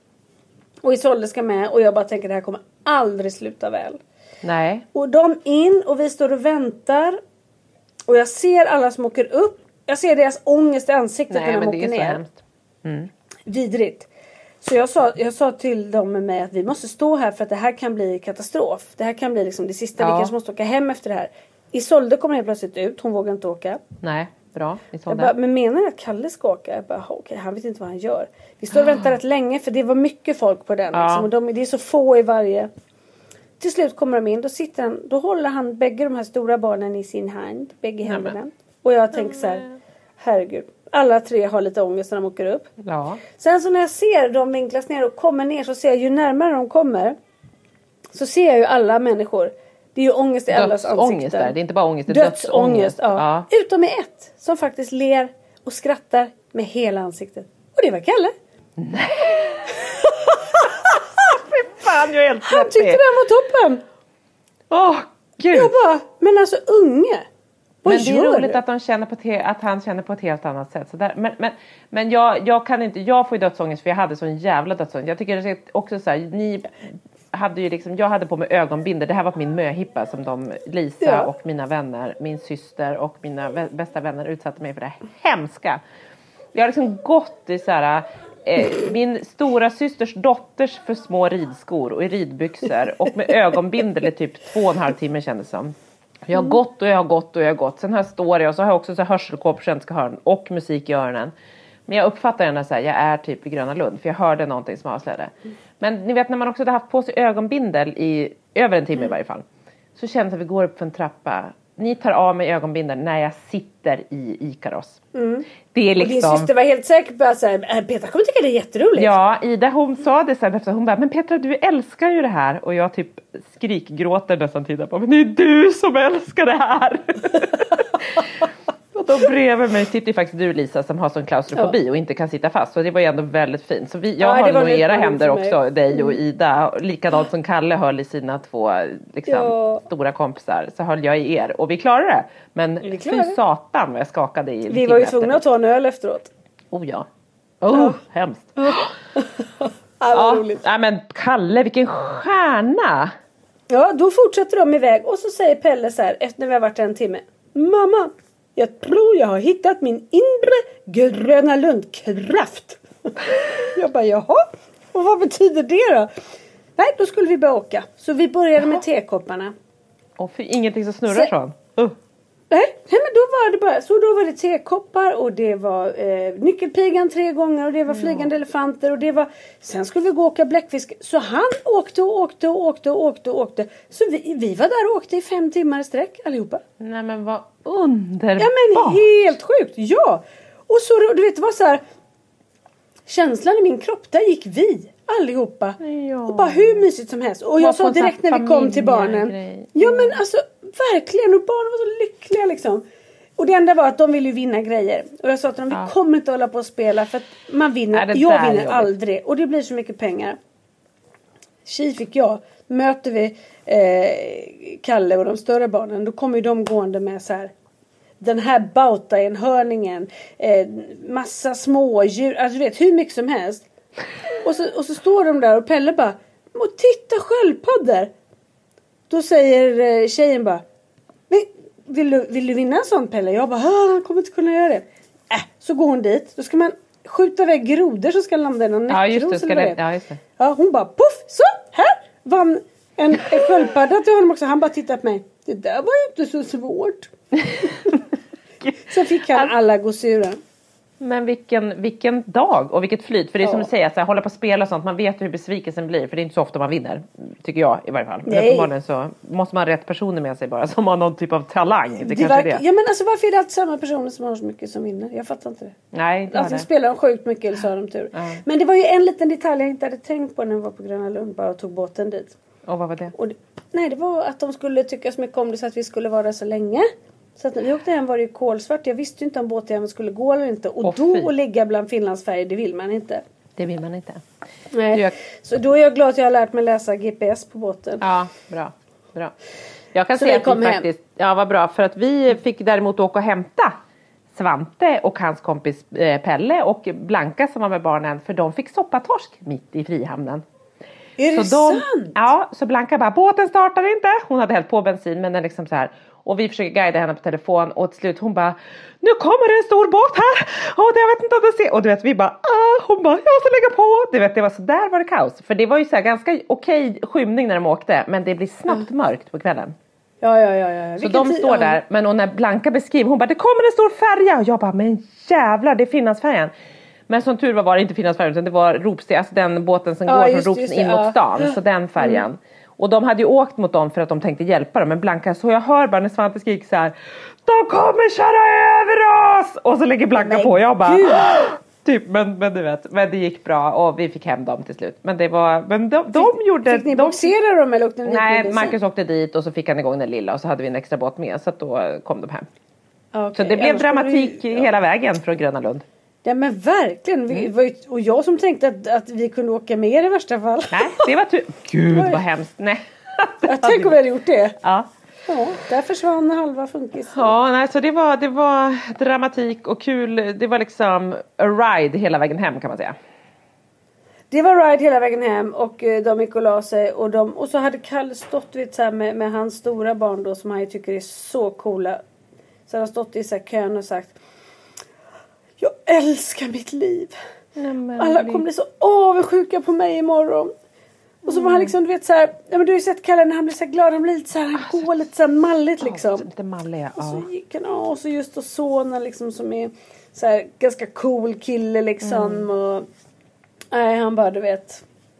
Och Isolde ska med. Och jag bara tänker det här kommer aldrig sluta väl. Nej. Och de in och vi står och väntar. Och jag ser alla som åker upp. Jag ser deras ångest i ansiktet Nej, när de men åker det är ner. så hemskt. Mm. Vidrigt. Så jag sa, jag sa till dem med mig att vi måste stå här för att det här kan bli katastrof. Det här kan bli liksom det sista. Ja. Vi kanske måste åka hem efter det här. Isolde kommer helt plötsligt ut. Hon vågar inte åka. Nej, bra. Jag bara, men menar du att Kalle ska åka? Jag bara, okej, okay, han vet inte vad han gör. Vi står och väntar rätt länge för det var mycket folk på den. Ja. Liksom, och de, det är så få i varje. Till slut kommer de in. Då sitter han, då håller han bägge de här stora barnen i sin hand. Bägge händerna. Mm. Och jag tänker så här, herregud. Alla tre har lite ångest när de åker upp. Ja. Sen så när jag ser dem vinklas ner och kommer ner så ser jag ju närmare de kommer. Så ser jag ju alla människor. Det är ju ångest i allas ansikten. Där. Det är inte bara ångest, det är dödsångest. dödsångest. Ja. Ja. Utom i ett som faktiskt ler och skrattar med hela ansiktet. Och det var Kalle. Nej. Fy fan, jag är helt Han tyckte den var toppen. Åh, oh, gud. Jag bara, men alltså unge. Men det är roligt att, de känner på te- att han känner på ett helt annat sätt. Så där. Men, men, men jag, jag kan inte, jag får ju dödsångest för jag hade så en jävla dödsångest. Jag tycker det är också så här, ni hade ju liksom, jag hade på mig ögonbindel. Det här var min möhippa som de, Lisa ja. och mina vänner, min syster och mina vä- bästa vänner utsatte mig för det här hemska. Jag har liksom gått i så här, eh, min stora systers dotters för små ridskor och i ridbyxor och med ögonbindel i typ två och en halv timme kändes som. Jag har gått och jag har gått och jag har gått. Sen här står jag och så har jag också så här hörselkåp på svenska hörn och musik i öronen. Men jag uppfattar ändå så här, jag är typ i Gröna Lund. För jag hörde någonting som avslöjade. Mm. Men ni vet när man också hade haft på sig ögonbindel i över en timme mm. i varje fall. Så känns det att vi går upp för en trappa. ni tar av mig ögonbindeln när jag sitter i Ikaros. Mm. Det är liksom... Och din syster var helt säker på att så här, Petra kommer tycka det är jätteroligt. Ja, Ida hon sa det sen efter. Hon bara, men Petra du älskar ju det här. Och jag typ skrikgråter nästan tittar på. Men det är du som älskar det här. Och då bredvid mig sitter ju faktiskt du Lisa som har sån klaustrofobi ja. och inte kan sitta fast. Så det var ju ändå väldigt fint. Så vi, jag ja, har nog i era händer också, dig och Ida. Likadant som Kalle höll i sina två liksom, ja. stora kompisar. Så höll jag i er. Och vi klarade det. Men fy satan vad jag skakade i. Vi var ju tvungna att ta en öl efteråt. Oh ja. Oh, ja. Hemskt. Ja, ja, roligt. Ja, men Kalle, vilken stjärna. Ja, då fortsätter de iväg. Och så säger Pelle så här, efter när vi har varit en timme. Mamma, jag tror jag har hittat min inre Gröna Lund-kraft. Jag bara, jaha. Och vad betyder det då? Nej, då skulle vi börja åka. Så vi började jaha. med tekopparna. Och för ingenting som snurrar så. Uh. Nej, nej, men då var det bara, så då var det tekoppar och det var eh, nyckelpigan tre gånger och det var flygande ja. elefanter och det var, sen skulle vi gå och åka bläckfisk. Så han åkte och åkte och åkte och åkte och åkte. Så vi, vi var där och åkte i fem timmar i sträck allihopa. Nej men vad underbart. Ja men helt sjukt, ja. Och så, du vet det var så här, känslan i min kropp, där gick vi allihopa. Ja. Och bara hur mysigt som helst. Och jag sa direkt när vi kom till barnen. Grej. Ja men alltså verkligen. Och barnen var så lyckliga liksom. Och det enda var att de ville ju vinna grejer. Och jag sa till dem, ja. vi kommer inte hålla på att spela. För att man vinner. Nej, jag vinner jobbigt. aldrig. Och det blir så mycket pengar. Tji fick jag. Möter vi eh, Kalle och de större barnen. Då kommer ju de gående med så här. Den här bautaenhörningen. Eh, massa smådjur. Alltså du vet hur mycket som helst. Och så, och så står de där och Pelle bara, och titta sköldpaddor. Då säger eh, tjejen bara, vill du, vill du vinna en sån Pelle? Jag bara, han kommer inte kunna göra det. Äh, så går hon dit. Då ska man skjuta iväg grodor som ska landa i någon ja, just det, ska det. Ja, just det. Ja, hon bara, puff, så, här vann en, en sköldpadda till honom också. Han bara tittar på mig. Det där var ju inte så svårt. Så fick han alla gosedjur. Men vilken, vilken dag och vilket flyt. För det är ja. som du säger, så här, hålla på att spela och sånt. Man vet hur besvikelsen blir. För det är inte så ofta man vinner. Tycker jag i varje fall. Men så måste man ha rätt personer med sig bara. Som har någon typ av talang. Det, det kanske verkar, är det. Ja men alltså varför är det alltid samma personer som har så mycket som vinner? Jag fattar inte det. Nej. Det alltså spelar de sjukt mycket eller så har de tur. Ja. Men det var ju en liten detalj jag inte hade tänkt på när jag var på Gröna Lund. Bara och tog båten dit. Och vad var det? Och det nej det var att de skulle tycka så mycket om det så att vi skulle vara där så länge. Så att när vi åkte hem var det ju kolsvart. Jag visste ju inte om båten skulle gå eller inte. Och oh, då att ligga bland Finlandsfärger, det vill man inte. Det vill man inte. Nej. Jag... Så då är jag glad att jag har lärt mig läsa G P S på båten. Ja, bra. bra. Jag kan så säga att vi faktiskt... Ja, vad bra. För att vi fick däremot åka och hämta Svante och hans kompis eh, Pelle och Blanka som var med barnen. För de fick soppatorsk mitt i Frihamnen. Är så det de, sant? Ja, så Blanka bara, båten startar inte. Hon hade hällt på bensin, men den liksom så här. Och vi försöker guida henne på telefon. Och till slut hon bara, nu kommer det en stor båt här. Och jag vet inte om du ser. Och du vet, vi bara, ah. Hon bara, jag ska lägga på. Du vet, det var så där var det kaos. För det var ju så här ganska okej skymning när de åkte. Men det blir snabbt mm. mörkt på kvällen. Ja, ja, ja. ja. Så Vilken de tid, står ja. där. Men och när Blanka beskriver, hon bara, det kommer en stor färja. Och jag bara, men jävlar, det är Finlandsfärjan. Men som tur var var det inte Finlandsfärjan. Utan det var Ropsten, alltså den båten som ja, går från Ropsten in ja. mot stan. Så den färjan. Mm. Och de hade ju åkt mot dem för att de tänkte hjälpa dem. Men Blanka, så jag hör bara när Svante skriker så här, de kommer köra över oss! Och så lägger Blanka men på. Jag bara, typ, men, men du vet. Men det gick bra och vi fick hem dem till slut. Men det var, men de, de fick, gjorde... Fick ni boxera dem eller åkte ni dit? Nej, Marcus åkte dit och så fick han igång den lilla. Och så hade vi en extra båt med. Så att då kom de hem. Okay, så det blev dramatik du, ja. hela vägen från Gröna Lund. Ja men verkligen. Vi var ju, och jag som tänkte att, att vi kunde åka med i värsta fall. Nej, det var tur. Gud vad hemskt. Nej. Jag tänker om vi hade gjort det. Ja. Ja, där försvann halva funkis. Ja, nej, så det var, det var dramatik och kul. Det var liksom a ride hela vägen hem kan man säga. Det var ride hela vägen hem och de gick och la sig. Och, de, och så hade Kalle stått vid, så här, med, med hans stora barn då som han tycker är så coola. Så han har stått i så här, kön och sagt, jag älskar mitt liv. Nej, alla kommer bli så avundsjuka på mig imorgon. Och så var han liksom, du vet så här, ja men du har ju sett Kalle när han blir så här glad, han blir lite så här, han alltså, går lite så här malligt liksom. Ja, lite mallig, ja. Och så gick han, och så just och sonen liksom som är så här ganska cool kille liksom. Mm. Och nej, han bara, du vet,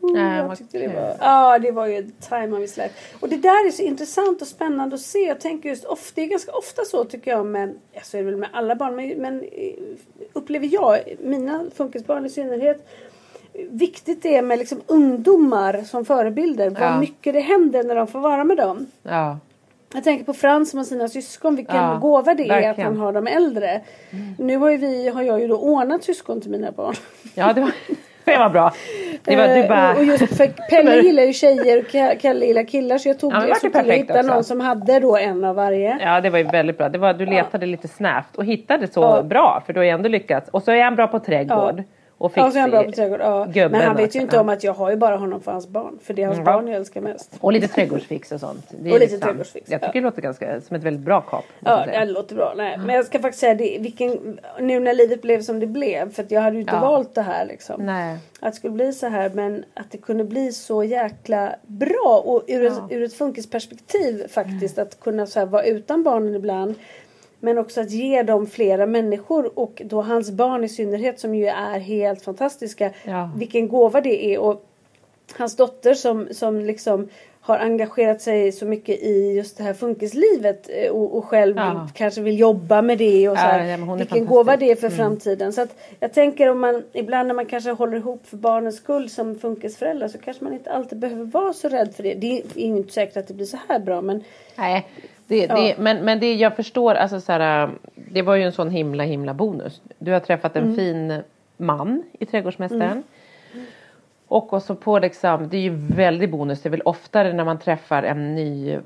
Uh, jag tyckte det var, ja, det var ju time of his life. Och det där är så intressant och spännande att se. Jag tänker just ofta, det är ganska ofta så tycker jag, men alltså är det väl med alla barn, men, men upplever jag, mina funkisbarn i synnerhet, viktigt det är med liksom ungdomar som förebilder. Ja. Vad mycket det händer när de får vara med dem. Ja. Jag tänker på Frans som har sina syskon. Vilken ja, gåva det verkligen är att han har dem äldre. Mm. Nu har, ju vi, har jag ju då ordnat syskon till mina barn. Ja, det var, det var bra. Det var, du bara... och just för Pelle gillar ju tjejer och Kalle gillar killar. Så jag tog ja, det så till att hitta någon som hade då en av varje. Ja, det var ju väldigt bra. Det var, du letade ja. lite snävt och hittade så ja. bra. För du har ju ändå lyckats. Och så är han bra på trädgård. Ja. Och ja, så är han bra på trädgård. Ja. Men han vet ju inte ja. om att jag har ju bara honom för hans barn. För det är hans mm. barn jag älskar mest. Och lite trädgårdsfix och sånt. Det är och lite trädgårdsfix. Jag tycker ja. det låter ganska som ett väldigt bra kap. Ja, det låter bra. Nej. Men jag ska faktiskt säga det, vilken, nu när livet blev som det blev. För att jag hade ju inte ja. valt det här liksom. Nej. Att det skulle bli så här. Men att det kunde bli så jäkla bra. Och ur, ja. ett, ur ett funkisperspektiv faktiskt. Mm. Att kunna så här, vara utan barnen ibland. Men också att ge dem flera människor. Och då hans barn i synnerhet som ju är helt fantastiska. Ja. Vilken gåva det är. Och hans dotter som, som liksom har engagerat sig så mycket i just det här funkislivet. Och, och själv ja. kanske vill jobba med det. Och så här, ja, vilken gåva det är för mm. framtiden. Så att jag tänker om man ibland när man kanske håller ihop för barnens skull som funkisföräldrar. Så kanske man inte alltid behöver vara så rädd för det. Det är inte säkert att det blir så här bra. Men... Nej. Det, ja. det, men men det jag förstår, alltså så här, det var ju en sån himla himla bonus. Du har träffat en mm. fin man i Trädgårdsmästaren. Mm. Mm. Och också på liksom, det är ju väldigt bonus. Det är väl oftare när man träffar en ny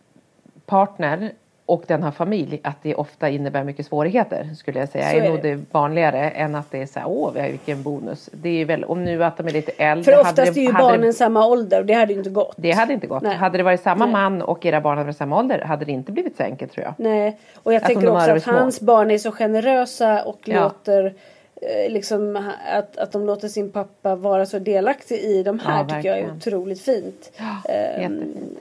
partner och den har familj att det ofta innebär mycket svårigheter skulle jag säga. Så är det nog det vanligare än att det är så här, åh vilken bonus. Det är väl, om nu att de är lite äldre. För oftast det, är ju barnen det, samma ålder och det hade ju inte gått. Det hade inte gått. Nej. Hade det varit samma Nej. man och era barn hade varit samma ålder hade det inte blivit så enkelt tror jag. Nej, och jag att tänker också att hans barn är så generösa och ja. låter eh, liksom att, att de låter sin pappa vara så delaktig i de här ja, tycker jag är otroligt fint. Ja, eh, jättefint.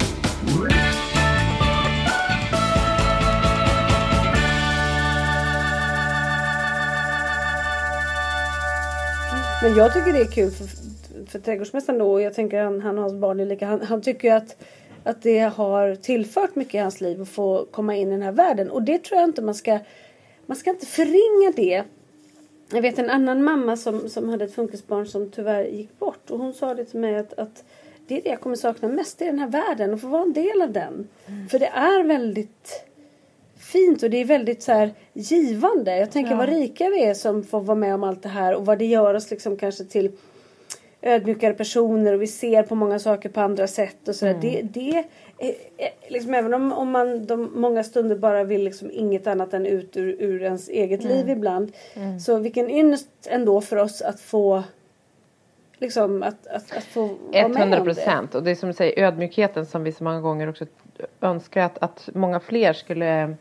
Men jag tycker det är kul för, för trädgårdsmästaren då. Och jag tänker han, han och hans barn är lika. Han, han tycker att, att det har tillfört mycket i hans liv att få komma in i den här världen. Och det tror jag inte man ska. Man ska inte förringa det. Jag vet en annan mamma som, som hade ett funkisbarn som tyvärr gick bort. Och hon sa det till mig att, att det är det jag kommer sakna mest i den här världen. Och få vara en del av den. Mm. För det är väldigt fint och det är väldigt så här givande. Jag tänker ja. vad rika vi är som får vara med om allt det här. Och vad det gör oss liksom kanske till ödmjukare personer. Och vi ser på många saker på andra sätt. Och så mm. det, det är, liksom, även om, om man de många stunder bara vill liksom inget annat än ut ur, ur ens eget mm. liv ibland. Mm. Så vilken ynnest ändå för oss att få liksom att, att, att få vara med hundra procent. Det. Och det är som du säger ödmjukheten som vi så många gånger också önskar att, att många fler skulle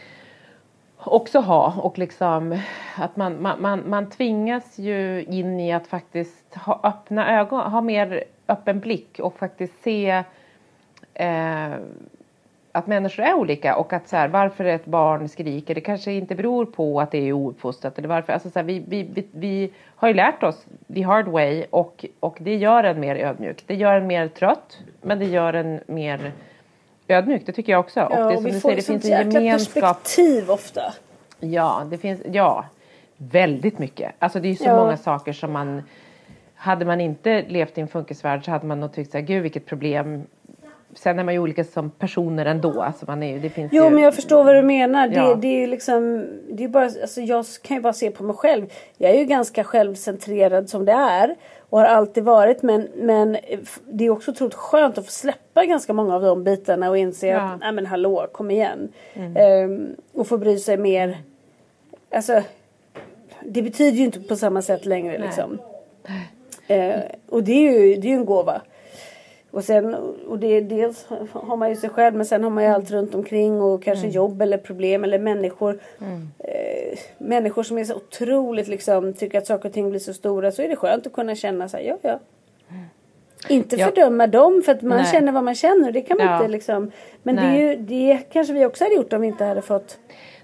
också ha. Och liksom att man, man, man, man tvingas ju in i att faktiskt ha öppna ögon, ha mer öppen blick och faktiskt se eh, att människor är olika och att så här, varför ett barn skriker, det kanske inte beror på att det är ouppfostrat eller varför, alltså så här, vi, vi, vi, vi har ju lärt oss the hard way och, och det gör en mer ödmjuk, det gör en mer trött men det gör en mer ödmjuk, det tycker jag också. Ja, och det, och som vi du får säger, det finns en gemenskap. Perspektiv ofta. Ja, det finns, ja, väldigt mycket. Alltså det är ju så ja. många saker som man, hade man inte levt i en funkisvärld så hade man nog tyckt så här, gud vilket problem. Sen är man ju olika som personer ändå. Alltså man är, det finns jo, ju, men jag förstår vad du menar. Det, ja. det är ju liksom, det är bara, alltså jag kan ju bara se på mig själv. Jag är ju ganska självcentrerad som det är. Och har alltid varit. Men, men det är också otroligt skönt att få släppa ganska många av de bitarna. Och inse ja. att, nej men hallå, kom igen. Mm. Ehm, och få bry sig mer. Alltså, det betyder ju inte på samma sätt längre liksom. Ehm, och det är ju, det är ju en gåva. Och sen, och det, dels har man ju sig själv, men sen har man ju allt runt omkring och kanske mm. jobb eller problem eller människor. Mm. Eh, människor som är så otroligt liksom, tycker att saker och ting blir så stora, så är det skönt att kunna känna så här, ja ja. Mm. Inte ja. fördöma dem för att man Nej. känner vad man känner, det kan man ja. inte liksom. Men det, är ju, det kanske vi också hade gjort om vi inte hade fått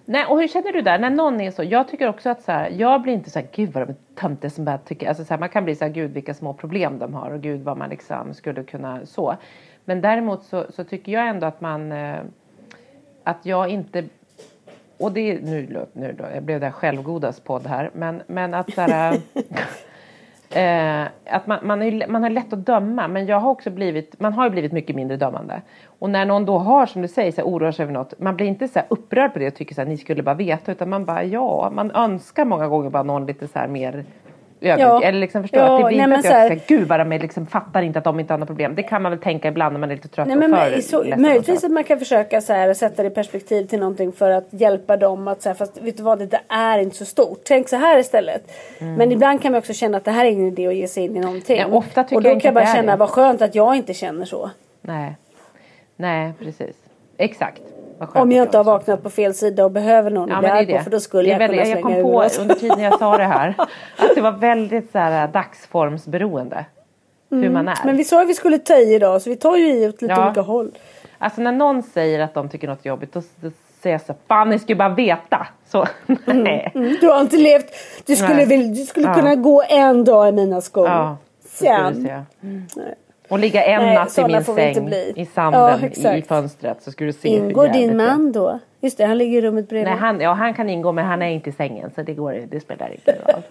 Nej, och hur känner du där? När någon är så, jag tycker också att så här, jag blir inte så här, gud vad de töntar som bara tycker, alltså så här, man kan bli så här, gud vilka små problem de har och gud vad man liksom skulle kunna så. Men däremot så, så tycker jag ändå att man, eh, att jag inte, och det är, nu, nu då, jag blev där självgodas podd här, men, men att så här, Eh, att man, man, är, man har lätt att döma, men jag har också blivit, man har ju blivit mycket mindre dömande. Och när någon då har, som du säger, så här, oroar sig över något, man blir inte så här upprörd på det och tycker så här, ni skulle bara veta, utan man bara, ja, man önskar många gånger bara någon lite så här mer övrigt, ja. Eller liksom förstår ja, att det blir nej, inte att jag ska, gud vad de liksom fattar inte att de inte har något problem. Det kan man väl tänka ibland när man är lite trött nej, och för så, möjligtvis att man kan försöka så här, sätta det i perspektiv till någonting för att hjälpa dem att så här, fast vet du vad, det är inte så stort. Tänk så här istället. Mm. Men ibland kan man också känna att det här är ingen idé att ge sig in i någonting. Ja, ofta och då jag kan jag bara känna, vad skönt att jag inte känner så. Nej, nej precis. Exakt. Om jag inte har vaknat på fel sida och behöver någon ja, att bli arg på, för då skulle jag väldigt, kunna slänga jag kom på oss. Under tiden jag sa det här att det var väldigt så här dagsformsberoende mm. hur man är. Men vi sa att vi skulle ta i idag, så vi tar ju i åt lite ja. olika håll. Alltså när någon säger att de tycker något jobbigt, då, då säger jag så, fan ni skulle bara veta. Så, nej. Mm. Mm. Du har inte levt, du skulle, vill, du skulle ja. kunna gå en dag i mina skor. Ja, sen. Mm. Och ligga en nej, natt i min säng i sanden ja, i fönstret, så skulle du se. Ingår din man då? Just det, han ligger i rummet bredvid. Nej, han, ja, han kan ingå, men han är inte i sängen, så det går, det spelar inte roll.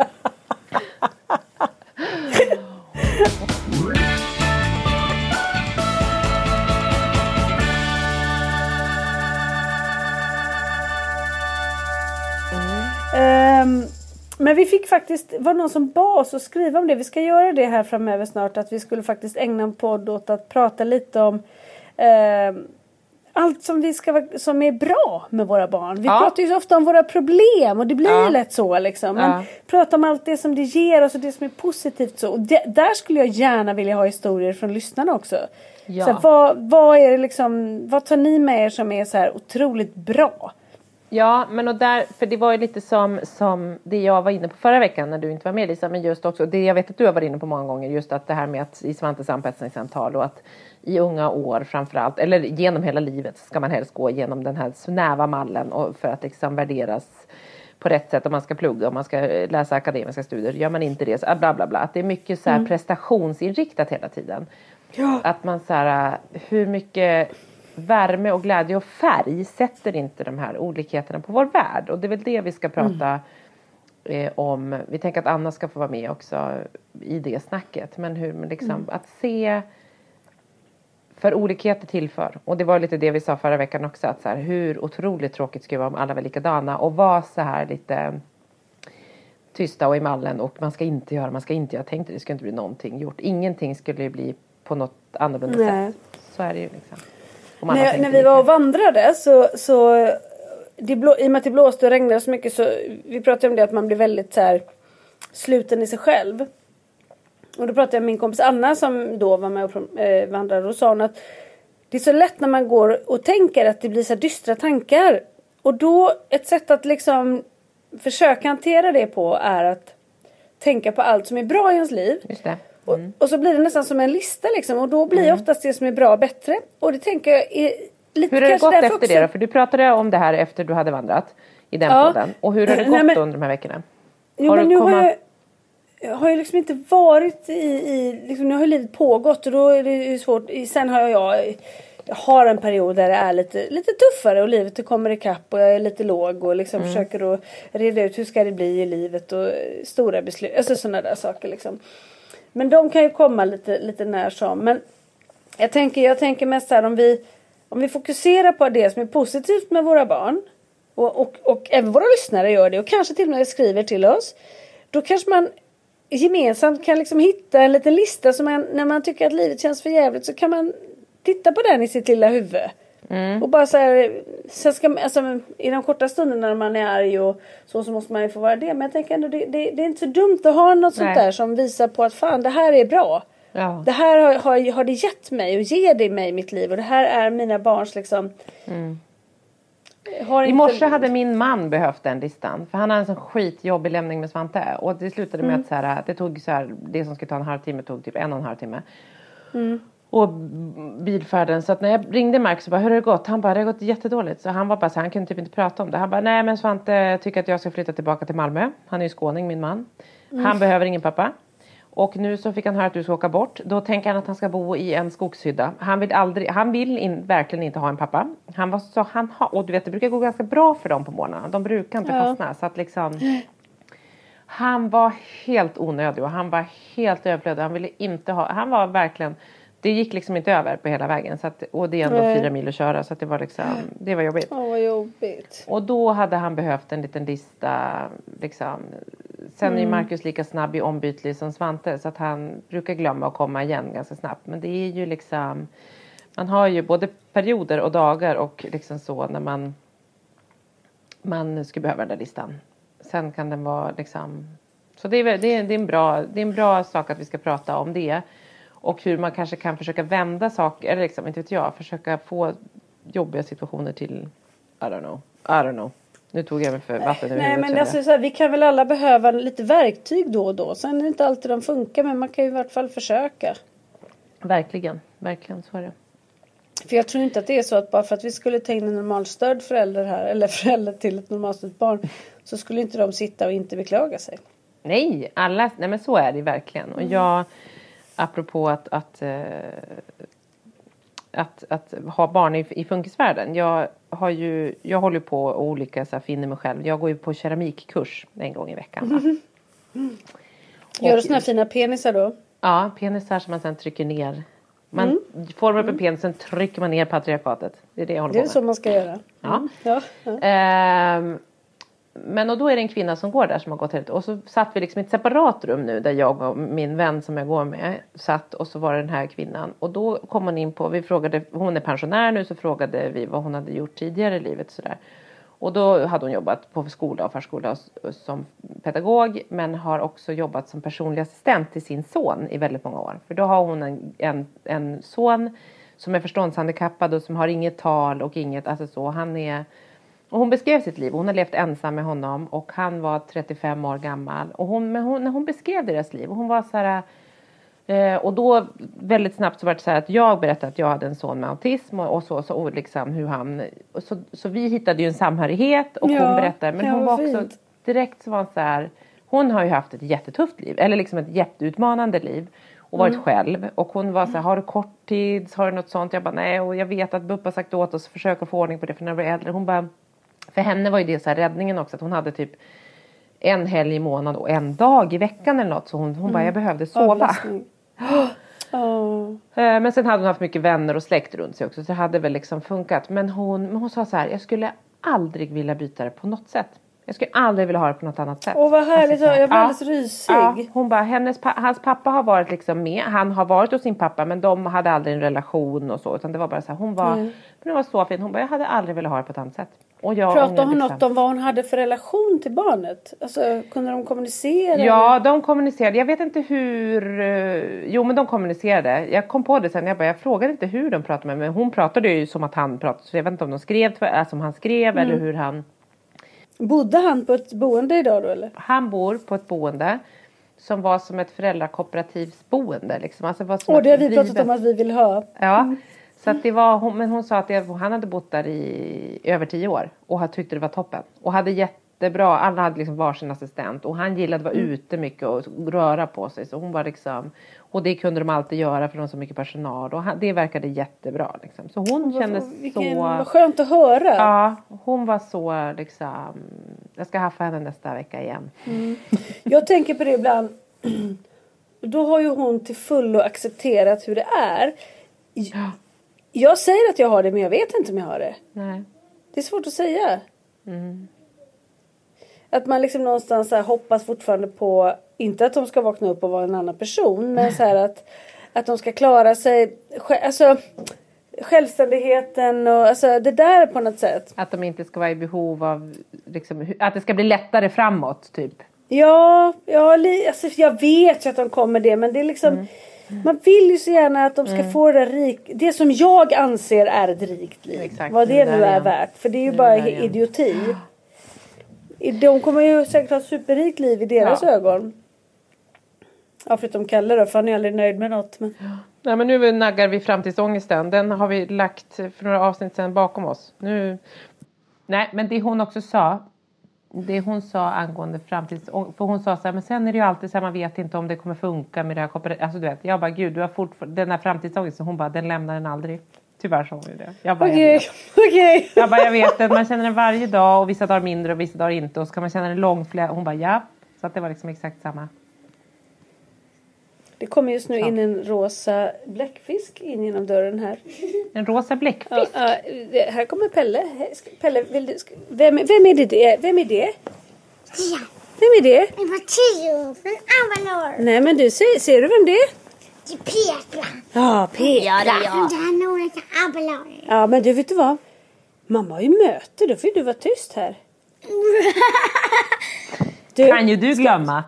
um, Men vi fick faktiskt, var någon som bad oss att skriva om det. Vi ska göra det här framöver snart. Att vi skulle faktiskt ägna en podd åt att prata lite om eh, allt som, vi ska, som är bra med våra barn. Vi ja. pratar ju så ofta om våra problem och det blir ja. lätt så liksom. Men ja. prata om allt det som det ger oss och det som är positivt så. Och det, där skulle jag gärna vilja ha historier från lyssnarna också. Ja. Så här, vad, vad är det liksom, vad tar ni med er som är så här otroligt bra? Ja, men och där, för det var ju lite som, som det jag var inne på förra veckan när du inte var med, Lisa, men just också, det jag vet att du har varit inne på många gånger, just att det här med att i Svantes anpassningssamtal och att i unga år framförallt, eller genom hela livet ska man helst gå igenom den här snäva mallen och för att liksom värderas på rätt sätt om man ska plugga, om man ska läsa akademiska studier, gör man inte det, så bla bla bla, att det är mycket så här mm. prestationsinriktat hela tiden. Ja. Att man så här, hur mycket värme och glädje och färg sätter inte de här olikheterna på vår värld. Och det är väl det vi ska prata mm. eh, om. Vi tänker att Anna ska få vara med också i det snacket. Men hur men liksom, mm. att se för olikheter tillför. Och det var lite det vi sa förra veckan också. Att så här, hur otroligt tråkigt skulle det vara om alla var likadana. Och vara så här lite tysta och i mallen. Och man ska inte göra, man ska inte göra. Jag tänkte det skulle inte bli någonting gjort. Ingenting skulle bli på något annorlunda Nej. sätt. Så är det ju liksom. När, när vi var och vandrade så, så det blå, i och med att det blåste och regnade så mycket så vi pratade om det att man blir väldigt så här sluten i sig själv. Och då pratade jag med min kompis Anna som då var med och eh, vandrade och sa hon att det är så lätt när man går och tänker att det blir så här dystra tankar. Och då ett sätt att liksom försöka hantera det på är att tänka på allt som är bra i ens liv. Just det. Mm. Och, och så blir det nästan som en lista liksom. Och då blir mm. oftast det som är bra bättre. Och det tänker jag är lite. Hur har det gått efter också. Det då? För du pratade om det här efter du hade vandrat i den ja. podden. Och hur har det gått Nej, men, under de här veckorna? Jo, har men nu komma... har jag, jag har ju liksom inte varit i, i liksom, nu har livet pågått och då är det ju svårt. Sen har jag, jag, jag har en period där det är lite, lite tuffare och livet kommer ikapp och jag är lite låg och liksom mm. försöker att reda ut hur ska det bli i livet och stora beslut, alltså sådana där saker liksom. Men de kan ju komma lite, lite när som. Men jag tänker, jag tänker mest så här om vi, om vi fokuserar på det som är positivt med våra barn. Och, och, och även våra lyssnare gör det. Och kanske till och med skriver till oss. Då kanske man gemensamt kan liksom hitta en liten lista. Som man, när man tycker att livet känns för jävligt så kan man titta på den i sitt lilla huvud. Mm. Och bara så här, så ska, alltså, i de korta stunderna när man är arg och så, så måste man ju få vara det. Men jag tänker ändå, det, det, det är inte så dumt att ha något Nej. sånt där som visar på att fan, det här är bra. Ja. Det här har, har, har det gett mig och ger det mig i mitt liv. Och det här är mina barns liksom... Mm. Har I morse inte... hade min man behövt den listan. För han hade en sån skitjobbig lämning med Svante. Och det slutade med mm. att så här, det tog så här, det som skulle ta en halvtimme tog typ en och en halv timme. Mm. och bilfärden. Så att när jag ringde Mark så bara, hur har det gått? Han bara, det har gått jättedåligt. Så han var bara så han kunde typ inte prata om det. Han bara, nej men Svante tycker att jag ska flytta tillbaka till Malmö. Han är ju skåning, min man. Mm. Han behöver ingen pappa. Och nu så fick han höra att du ska åka bort. Då tänker han att han ska bo i en skogshydda. Han vill aldrig, han vill in, verkligen inte ha en pappa. Han var så, han har, och du vet det brukar gå ganska bra för dem på morgnarna. De brukar inte ja. fastna. Så att liksom, han var helt onödig och han var helt överflödig. Han ville inte ha, han var verkligen, det gick liksom inte över på hela vägen. Så att, och det är ändå Nej. fyra mil att köra så att det var liksom, det var jobbigt. Åh, vad jobbigt. Och då hade han behövt en liten lista liksom. Sen är ju Marcus lika snabb i ombytlig som Svante. Så att han brukar glömma att komma igen ganska snabbt. Men det är ju liksom, man har ju både perioder och dagar och liksom så när man, man skulle behöva den där listan. Sen kan den vara liksom, så det är, det är, det är, en, bra, det är en bra sak att vi ska prata om det. Och hur man kanske kan försöka vända saker, eller liksom, inte vet jag, försöka få jobbiga situationer till, I don't know, I don't know. Nu tog jag mig för vatten. Nej men alltså, så här, vi kan väl alla behöva lite verktyg då och då. Sen är det inte alltid de funkar, men man kan ju i vart fall försöka. Verkligen, verkligen så är det. För jag tror inte att det är så att bara för att vi skulle ta in en normalstörd förälder här, eller förälder till ett normalstört barn, så skulle inte de sitta och inte beklaga sig. Nej, alla, nej men så är det verkligen. Och jag, apropå att, att, äh, att, att ha barn i, i funkisvärlden. Jag har ju, jag håller på och olika så här, finner mig själv. Jag går ju på keramikkurs en gång i veckan. Va? Mm. Mm. Gör du såna här fina penisar då? Ja, penisar som man sen trycker ner. Man mm. formar upp en penis, sen trycker man ner patriarkatet. Det är det jag håller det är på med. Så man ska göra. Ja. Mm. ja, ja. Ehm, men och då är det en kvinna som går där som har gått hit. Och så satt vi liksom i ett separat rum nu. Där jag och min vän som jag går med satt. Och så var det den här kvinnan. Och då kom hon in på, vi frågade, hon är pensionär nu. Så frågade vi vad hon hade gjort tidigare i livet. Sådär. Och då hade hon jobbat på skola och förskola som pedagog. Men har också jobbat som personlig assistent till sin son i väldigt många år. För då har hon en, en, en son som är förståndshandikappad. Och som har inget tal och inget, alltså så. Han är... Och hon beskrev sitt liv. Hon har levt ensam med honom. Och han var trettiofem år gammal. Och hon, men hon, när hon beskrev deras liv. Och hon var så här... Eh, och då väldigt snabbt så var det så här att jag berättade att jag hade en son med autism. Och, och så, så och liksom hur han... Och så, så vi hittade ju en samhörighet. Och ja, hon berättade. Men hon var också... Fint. Direkt så var hon så här... Hon har ju haft ett jättetufft liv. Eller liksom ett jätteutmanande liv. Och varit mm. själv. Och hon var så här, har du korttids? Har du något sånt? Jag bara, nej. Och jag vet att Buppa sagt åt oss att försöka få ordning på det. För när vi var äldre. Hon bara... För henne var ju det så här räddningen också. Att hon hade typ en helg i månaden och en dag i veckan eller något. Så hon, hon mm. bara, jag behövde sova. Oh. Men sen hade hon haft mycket vänner och släkt runt sig också. Så det hade väl liksom funkat. Men hon, men hon sa så här, jag skulle aldrig vilja byta det på något sätt. Jag skulle aldrig vilja ha det på något annat sätt. Åh vad härligt, alltså, jag blir ja, alldeles rysig. Ja, hon bara, hennes, hans pappa har varit liksom med. Han har varit hos sin pappa men de hade aldrig en relation och så. Utan det var bara så här, hon var, mm. det var så fin. Hon bara, jag hade aldrig velat ha det på ett annat sätt. Och jag, pratade hon liksom... något om vad hon hade för relation till barnet? Alltså, kunde de kommunicera? Ja, eller? de kommunicerade. Jag vet inte hur... Jo, men de kommunicerade. Jag kom på det sen. Jag bara, jag frågade inte hur de pratade med mig. Men hon pratade ju som att han pratade. Så jag vet inte om de skrev, alltså om han skrev mm. eller hur han... Bodde han på ett boende idag då, eller? Han bor på ett boende som var som ett föräldrakooperativsboende. Liksom. Alltså, var som Åh, det har vi drivet... pratat om att vi vill ha. Ja, mm. så att det var... Men hon sa att det, han hade bott där i över tio år. Och tyckte det var toppen. Och hade jättebra... Alla hade liksom varsin assistent. Och han gillade att vara mm. ute mycket och röra på sig. Så hon var liksom... Och det kunde de alltid göra för de så mycket personal. Och han, det verkade jättebra. Liksom. Så hon vad, kände vilken, så... Vad skönt att höra. Ja, hon var så liksom... Jag ska haffa henne nästa vecka igen. Mm. Jag tänker på det ibland. Då har ju hon till fullo accepterat hur det är. Ja. Jag säger att jag har det, men jag vet inte om jag har det. Nej. Det är svårt att säga. Mm. Att man liksom någonstans så här hoppas fortfarande på, inte att de ska vakna upp och vara en annan person, men så här att, att de ska klara sig, alltså självständigheten och alltså det där på något sätt. Att de inte ska vara i behov av, liksom, att det ska bli lättare framåt typ. Ja, ja alltså, jag vet ju att de kommer det, men det är liksom, mm. Mm. man vill ju så gärna att de ska mm. få det rik, det som jag anser är ett rikt liv. Exakt, vad det, det nu är igen. Värt, för det är ju det bara idioti. De kommer ju säkert ha ett superrikt liv i deras ja. ögon. Ja, förutom Kalle då, för han är aldrig nöjd med något. Men... Nej, men nu naggar vi framtidsångesten. Den har vi lagt för några avsnitt sedan bakom oss. Nu... Nej, men det hon också sa, det hon sa angående framtidsångest, för hon sa så här, men sen är det ju alltid så här, man vet inte om det kommer funka med det här. Alltså du vet, jag bara, gud, du har fortfarande den här framtidsångesten. Hon bara, den lämnar den aldrig. Tyvärr sa hon ju det. Jag bara, okej, okej. Jag bara, jag vet att man känner den varje dag och vissa dagar mindre och vissa dagar inte. Och så kan man känna den lång flera. Hon bara, ja. Så att det var liksom exakt samma. Det kommer just nu in en rosa bläckfisk in genom dörren här. En rosa bläckfisk? Ja, ja, här kommer Pelle. Pelle, vill du, vem, vem är det? Vem är det? Ja. Vem är det? Det var Tio från Avalor. Nej, men du, ser, ser du vem det är? Det är Petra. Ja, Petra. Ja, det är jag. Det är några till Avalor. Ja, men du, vet du vad? Mamma har ju möte, då får du vara tyst här. Du, kan ju du glömma.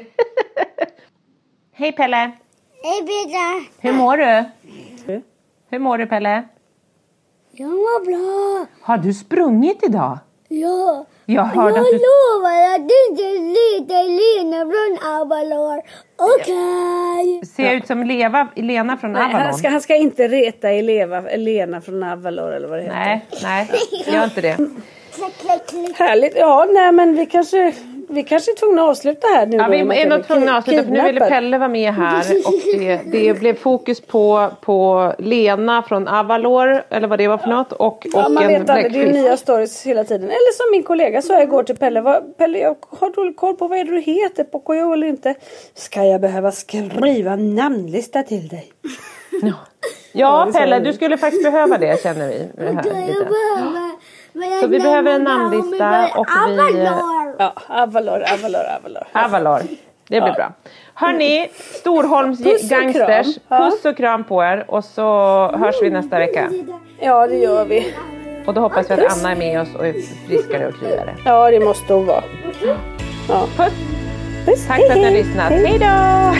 Hej Pelle. Hej Petra. Hur mår du? Hur mår du Pelle? Jag mår bra. Har du sprungit idag? Ja. Jag hörde jag att du... lovar att du inte litar Lena från Avalor. Okej. Okay. Ser jag ut som Leva, Lena från nej, Avalon? Han ska, han ska inte reta Eleva, Lena från Avalor eller vad det heter. Nej, nej. Gör inte det. Klick, klick, klick. Härligt. Ja, nej men vi kanske... Vi kanske är tvungna att avsluta här nu. Ja, då, vi är nog tvungna att avsluta för nu ville Pelle vara med här. Och det, det blev fokus på, på Lena från Avalor. Eller vad det var för något. Och, och ja, man en vet aldrig. Det är nya stories hela tiden. Eller som min kollega sa igår till Pelle. Vad, Pelle, jag har dålig koll på vad är det du heter. På K J eller inte. Ska jag behöva skriva en namnlista till dig? Ja, ja Pelle, du skulle faktiskt behöva det, känner vi. Det här, lite. Så vi behöver en namnlista och vi... Ja, Avalor, Avalor, Avalor. Avalor, det blir ja. Bra. Hörni, Storholms puss gangsters, ja. Puss och kram på er. Och så hörs vi nästa vecka. Ja, det gör vi. Och då hoppas vi att Anna är med oss och är friskare och kryare. Ja, det måste hon vara. Ja. Puss. Puss. Tack för att ni har lyssnat. Hej, hej då!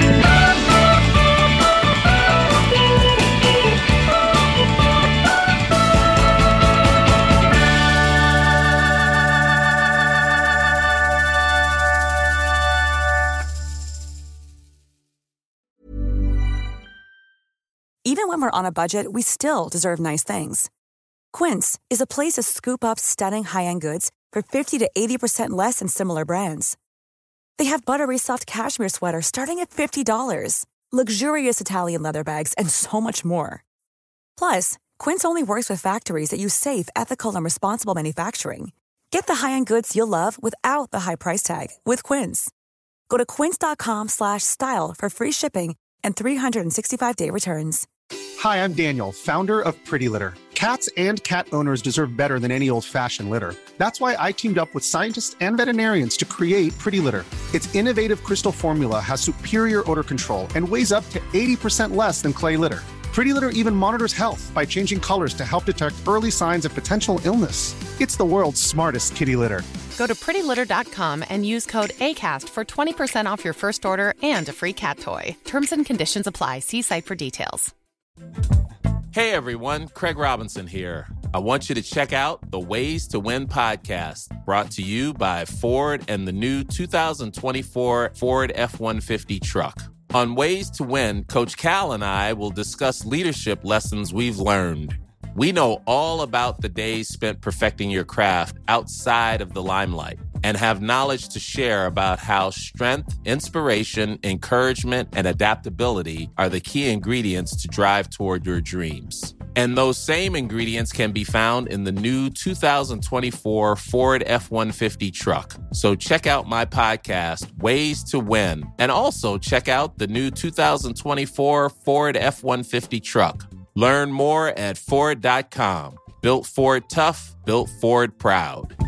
Even when we're on a budget, we still deserve nice things. Quince is a place to scoop up stunning high-end goods for fifty to eighty percent less than similar brands. They have buttery soft cashmere sweaters starting at fifty dollars, luxurious Italian leather bags, and so much more. Plus, Quince only works with factories that use safe, ethical, and responsible manufacturing. Get the high-end goods you'll love without the high price tag with Quince. Go to quince.com slash style for free shipping and three sixty-five day returns. Hi, I'm Daniel, founder of Pretty Litter. Cats and cat owners deserve better than any old-fashioned litter. That's why I teamed up with scientists and veterinarians to create Pretty Litter. Its innovative crystal formula has superior odor control and weighs up to eighty percent less than clay litter. Pretty Litter even monitors health by changing colors to help detect early signs of potential illness. It's the world's smartest kitty litter. Go to pretty litter dot com and use code ACAST for twenty percent off your first order and a free cat toy. Terms and conditions apply. See site for details. Hey everyone, Craig Robinson here. I want you to check out the Ways to Win podcast, brought to you by Ford and the new two thousand twenty-four Ford F one fifty truck. On Ways to Win, Coach Cal and I will discuss leadership lessons we've learned. We know all about the days spent perfecting your craft outside of the limelight and have knowledge to share about how strength, inspiration, encouragement, and adaptability are the key ingredients to drive toward your dreams. And those same ingredients can be found in the new two thousand twenty-four Ford F one fifty truck. So check out my podcast, Ways to Win, and also check out the new two thousand twenty-four Ford F one fifty truck. Learn more at Ford dot com. Built Ford tough, built Ford proud.